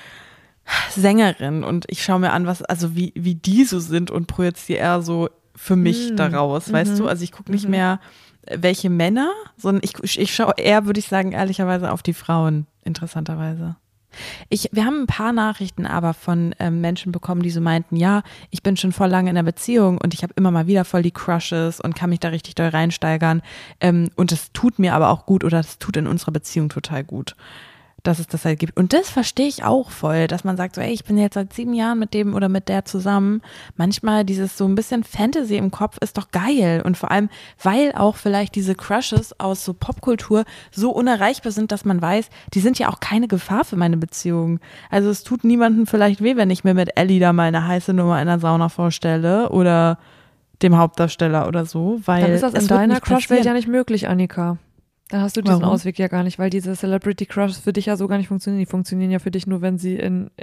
Sängerinnen und ich schaue mir an, wie die so sind und projiziere eher so für mich daraus, weißt du? Also ich gucke nicht mehr, welche Männer, sondern ich schaue eher, würde ich sagen, ehrlicherweise auf die Frauen, interessanterweise. Wir haben ein paar Nachrichten aber von Menschen bekommen, die so meinten, ja, ich bin schon voll lange in einer Beziehung und ich habe immer mal wieder voll die Crushes und kann mich da richtig doll reinsteigern und das tut mir aber auch gut oder das tut in unserer Beziehung total gut, dass es das halt gibt. Und das verstehe ich auch voll, dass man sagt so, ey, ich bin jetzt seit 7 Jahren mit dem oder mit der zusammen. Manchmal dieses so ein bisschen Fantasy im Kopf ist doch geil. Und vor allem, weil auch vielleicht diese Crushes aus so Popkultur so unerreichbar sind, dass man weiß, die sind ja auch keine Gefahr für meine Beziehung. Also es tut niemandem vielleicht weh, wenn ich mir mit Ellie da mal eine heiße Nummer in der Sauna vorstelle oder dem Hauptdarsteller oder so. Weil dann ist das in deiner Crush-Welt ja nicht möglich, Annika. Dann hast du diesen Warum? Ausweg ja gar nicht, weil diese Celebrity Crushes für dich ja so gar nicht funktionieren. Die funktionieren ja für dich nur, wenn sie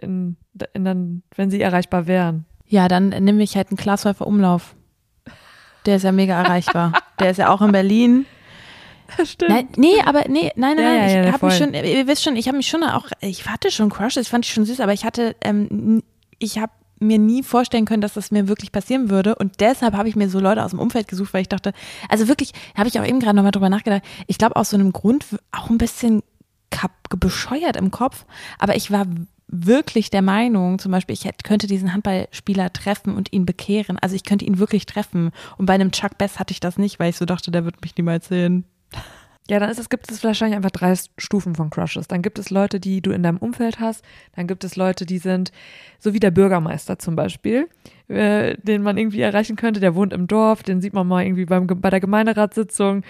wenn sie erreichbar wären. Ja, dann nehme ich halt einen Glashäufer Umlauf. Der ist ja mega erreichbar. Der ist ja auch in Berlin. Stimmt. Nein, ich habe mich voll. schon, ihr wisst schon, ich habe mich schon auch, ich hatte schon Crushes, ich fand die schon süß, aber ich habe mir nie vorstellen können, dass das mir wirklich passieren würde und deshalb habe ich mir so Leute aus dem Umfeld gesucht, weil ich dachte, also wirklich, habe ich auch eben gerade nochmal drüber nachgedacht, ich glaube aus so einem Grund auch ein bisschen bescheuert im Kopf, aber ich war wirklich der Meinung, zum Beispiel, könnte diesen Handballspieler treffen und ihn bekehren. Also ich könnte ihn wirklich treffen. Und bei einem Chuck Bass hatte ich das nicht, weil ich so dachte, der wird mich niemals sehen. Ja, gibt es wahrscheinlich einfach 3 Stufen von Crushes. Dann gibt es Leute, die du in deinem Umfeld hast. Dann gibt es Leute, die sind, so wie der Bürgermeister zum Beispiel, den man irgendwie erreichen könnte. Der wohnt im Dorf, den sieht man mal irgendwie bei der Gemeinderatssitzung.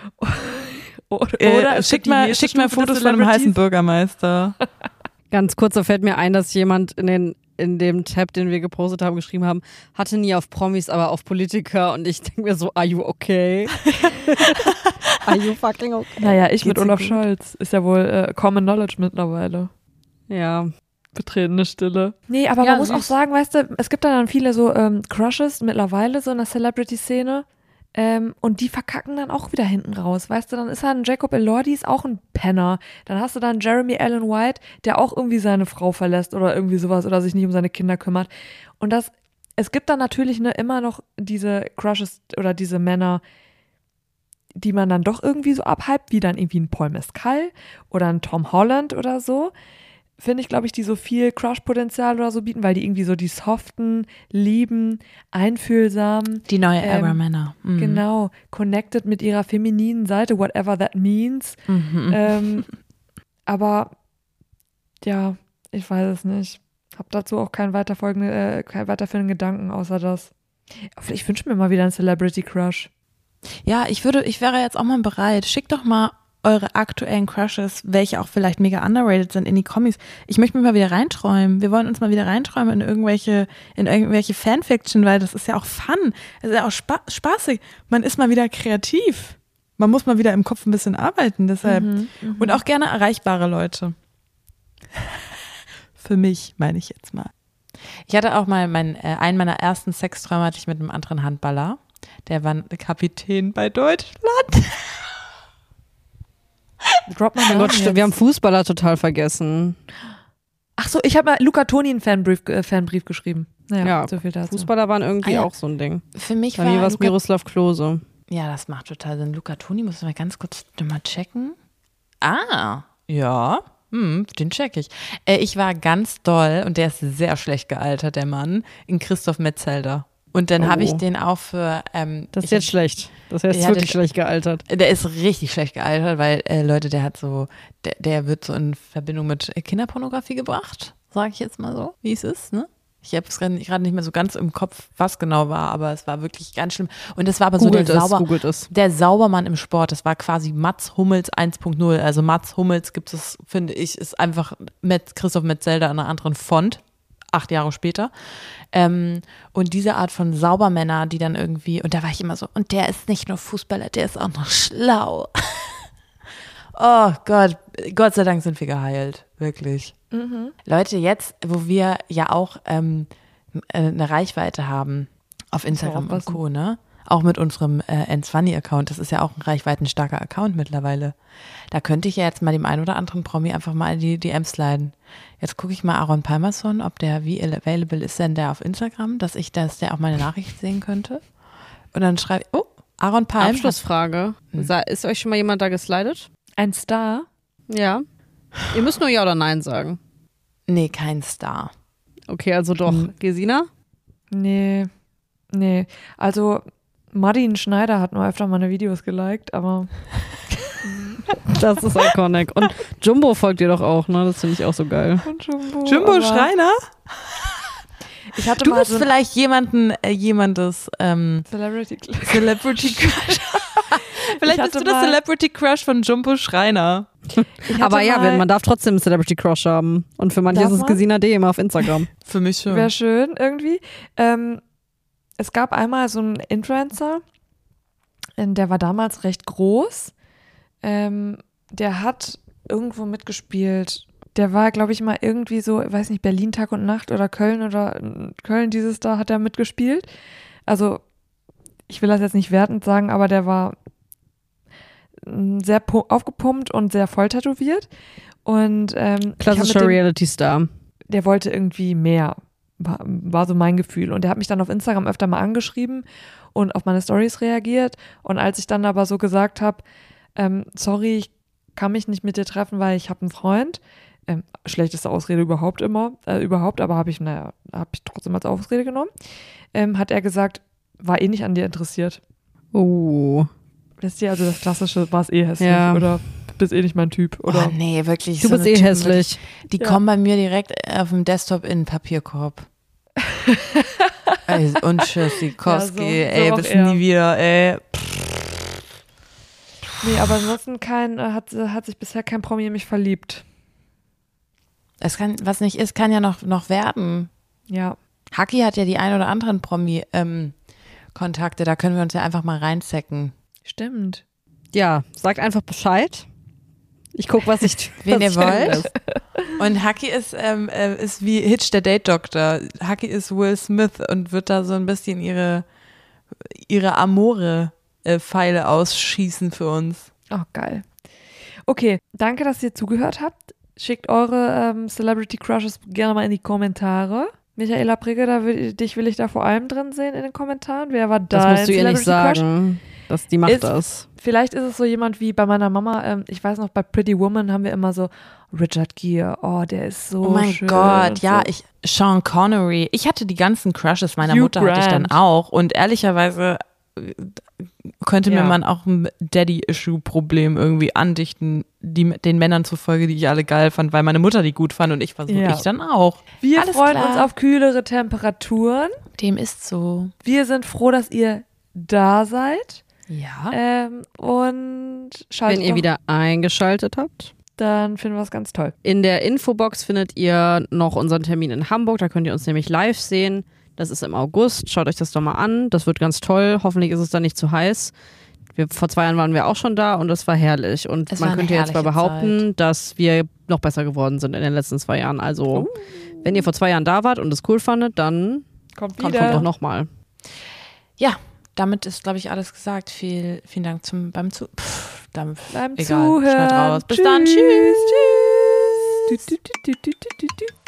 Oder schickt mal Fotos von einem heißen Bürgermeister. Ganz kurz, da fällt mir ein, dass jemand in dem Tab, den wir gepostet haben, geschrieben haben, hatte nie auf Promis, aber auf Politiker. Und ich denke mir so, are you okay? Are you fucking okay? Naja, ich mit Olaf Scholz. Ist ja wohl Common Knowledge mittlerweile. Ja. Betretene Stille. Nee, aber man muss auch sagen, weißt du, es gibt dann viele so Crushes mittlerweile so in der Celebrity-Szene. Und die verkacken dann auch wieder hinten raus, weißt du, dann ist halt ein Jacob Elordi, ist auch ein Penner. Dann hast du dann Jeremy Allen White, der auch irgendwie seine Frau verlässt oder irgendwie sowas oder sich nicht um seine Kinder kümmert. Und es gibt dann natürlich immer noch diese Crushes oder diese Männer, die man dann doch irgendwie so abhypt, wie dann irgendwie ein Paul Mescal oder ein Tom Holland oder so. Finde ich, glaube ich, die so viel Crush-Potenzial oder so bieten, weil die irgendwie so die soften, lieben, einfühlsamen. Die neue Era-Männer. Mhm. Genau, connected mit ihrer femininen Seite, whatever that means. Mhm. Aber ja, ich weiß es nicht. Hab dazu auch keinen weiterführenden Gedanken, außer das. Ich wünsche mir mal wieder einen Celebrity-Crush. Ja, ich wäre jetzt auch mal bereit. Schickt doch mal eure aktuellen Crushes, welche auch vielleicht mega underrated sind, in die Kommis. Ich möchte mich mal wieder reinträumen. Wir wollen uns mal wieder reinträumen in irgendwelche Fanfiction, weil das ist ja auch fun. Das ist ja auch spaßig. Man ist mal wieder kreativ. Man muss mal wieder im Kopf ein bisschen arbeiten, deshalb. Und auch gerne erreichbare Leute. Für mich, meine ich jetzt mal. Ich hatte auch mal einen meiner ersten Sexträume hatte ich mit einem anderen Handballer. Der war Kapitän bei Deutschland. Wir haben Fußballer total vergessen. Ach so, ich habe mal Luca Toni einen Fanbrief geschrieben. Naja, ja, so viel dazu. Fußballer waren irgendwie auch so ein Ding. Für mich Bei mir war es Miroslav Klose. Ja, das macht total Sinn. Luca Toni, muss ich mal ganz kurz mal checken. Ah, ja, den check ich. Ich war ganz doll, und der ist sehr schlecht gealtert, der Mann, in Christoph Metzelder. Und dann habe ich den auch für das ist jetzt schlecht. Das heißt wirklich schlecht gealtert. Der ist richtig schlecht gealtert, weil Leute, der wird so in Verbindung mit Kinderpornografie gebracht, sage ich jetzt mal so, wie es ist, ne? Ich habe es gerade nicht mehr so ganz im Kopf, was genau war, aber es war wirklich ganz schlimm. Und es war aber der Saubermann im Sport. Das war quasi Mats Hummels 1.0. Also Mats Hummels gibt es, finde ich, ist einfach mit Christoph Metzelder in einer anderen Font. 8 Jahre später. Und diese Art von Saubermänner, die dann irgendwie, und da war ich immer so, und der ist nicht nur Fußballer, der ist auch noch schlau. Oh Gott, Gott sei Dank sind wir geheilt, wirklich. Leute, jetzt, wo wir ja auch eine Reichweite haben auf Instagram und Co., ne? Auch mit unserem N20-Account, das ist ja auch ein reichweitenstarker Account mittlerweile. Da könnte ich ja jetzt mal dem einen oder anderen Promi einfach mal in die DMs sliden. Jetzt gucke ich mal Aaron Palmerson, wie available ist denn der auf Instagram, dass der auch meine Nachricht sehen könnte. Und dann schreibe ich, Aaron Palm. Abschlussfrage. Ist euch schon mal jemand da geslidet? Ein Star? Ja. Ihr müsst nur Ja oder Nein sagen. Nee, kein Star. Okay, also doch. Gesina? Nee. Also Martin Schneider hat nur öfter meine Videos geliked, aber das ist iconic. Und Jumbo folgt dir doch auch, ne? Das finde ich auch so geil. Und Jumbo Schreiner? Du bist vielleicht jemandes Celebrity Crush. Vielleicht bist du das Celebrity Crush von Jumbo Schreiner. Aber ja, man darf trotzdem einen Celebrity Crush haben. Und für manche ist es Gesina DM auf Instagram. Für mich schon. Wäre schön irgendwie. Es gab einmal so einen Influencer, der war damals recht groß. Der hat irgendwo mitgespielt. Der war, glaube ich, mal irgendwie so, weiß nicht, Berlin Tag und Nacht oder Köln dieses da hat er mitgespielt. Also ich will das jetzt nicht wertend sagen, aber der war sehr aufgepumpt und sehr voll tätowiert. Und klassischer Reality-Star. Der wollte irgendwie mehr. War so mein Gefühl. Und der hat mich dann auf Instagram öfter mal angeschrieben und auf meine Stories reagiert. Und als ich dann aber so gesagt habe, sorry, ich kann mich nicht mit dir treffen, weil ich habe einen Freund, schlechteste Ausrede überhaupt, aber habe ich trotzdem als Ausrede genommen, hat er gesagt, war eh nicht an dir interessiert. Oh. Wisst ihr, also das Klassische, war es eh hässlich oder bist eh nicht mein Typ. Oder? Oh nee, wirklich. Du bist eh hässlich. Die kommen bei mir direkt auf dem Desktop in den Papierkorb. Ey, und Tschüssikowski, ja, so bis nie wieder, ey. Nee, aber ansonsten hat sich bisher kein Promi in mich verliebt. Es kann, was nicht ist, kann ja noch werden. Ja. Haki hat ja die ein oder anderen Promi-Kontakte, da können wir uns ja einfach mal reinzecken. Stimmt. Ja, sagt einfach Bescheid. Ich gucke, was ich wen ihr wollt. Und Haki ist wie Hitch, der Date-Doktor. Haki ist Will Smith und wird da so ein bisschen ihre Amore-Pfeile ausschießen für uns. Oh, geil. Okay, danke, dass ihr zugehört habt. Schickt eure Celebrity Crushes gerne mal in die Kommentare. Michaela Brigge, dich will ich da vor allem drin sehen in den Kommentaren. Wer war da? Das musst du ihr nicht sagen. Die macht das. Vielleicht ist es so jemand wie bei meiner Mama, ich weiß noch, bei Pretty Woman haben wir immer so Richard Gere, oh, der ist so schön. Oh mein Gott, ja, Sean Connery. Ich hatte die ganzen Crushes meiner Mutter hatte ich dann auch und ehrlicherweise könnte mir man auch ein Daddy-Issue-Problem irgendwie andichten, den Männern zufolge, die ich alle geil fand, weil meine Mutter die gut fand und ich dann auch. Wir freuen uns auf kühlere Temperaturen. Dem ist so. Wir sind froh, dass ihr da seid. Ja. Und schaltet wenn ihr wieder eingeschaltet habt, dann finden wir es ganz toll. In der Infobox findet ihr noch unseren Termin in Hamburg, da könnt ihr uns nämlich live sehen. Das ist im August, schaut euch das doch mal an, das wird ganz toll, hoffentlich ist es dann nicht zu heiß. Vor 2 Jahren waren wir auch schon da und das war herrlich und man könnte jetzt mal behaupten, dass wir noch besser geworden sind in den letzten 2 Jahren. Also wenn ihr vor 2 Jahren da wart und es cool fandet, dann kommt doch nochmal. Ja. Damit ist, glaube ich, alles gesagt. Vielen Dank beim Zuhören. Bis dann. Tschüss. Bis dann. Tschüss. Tschüss.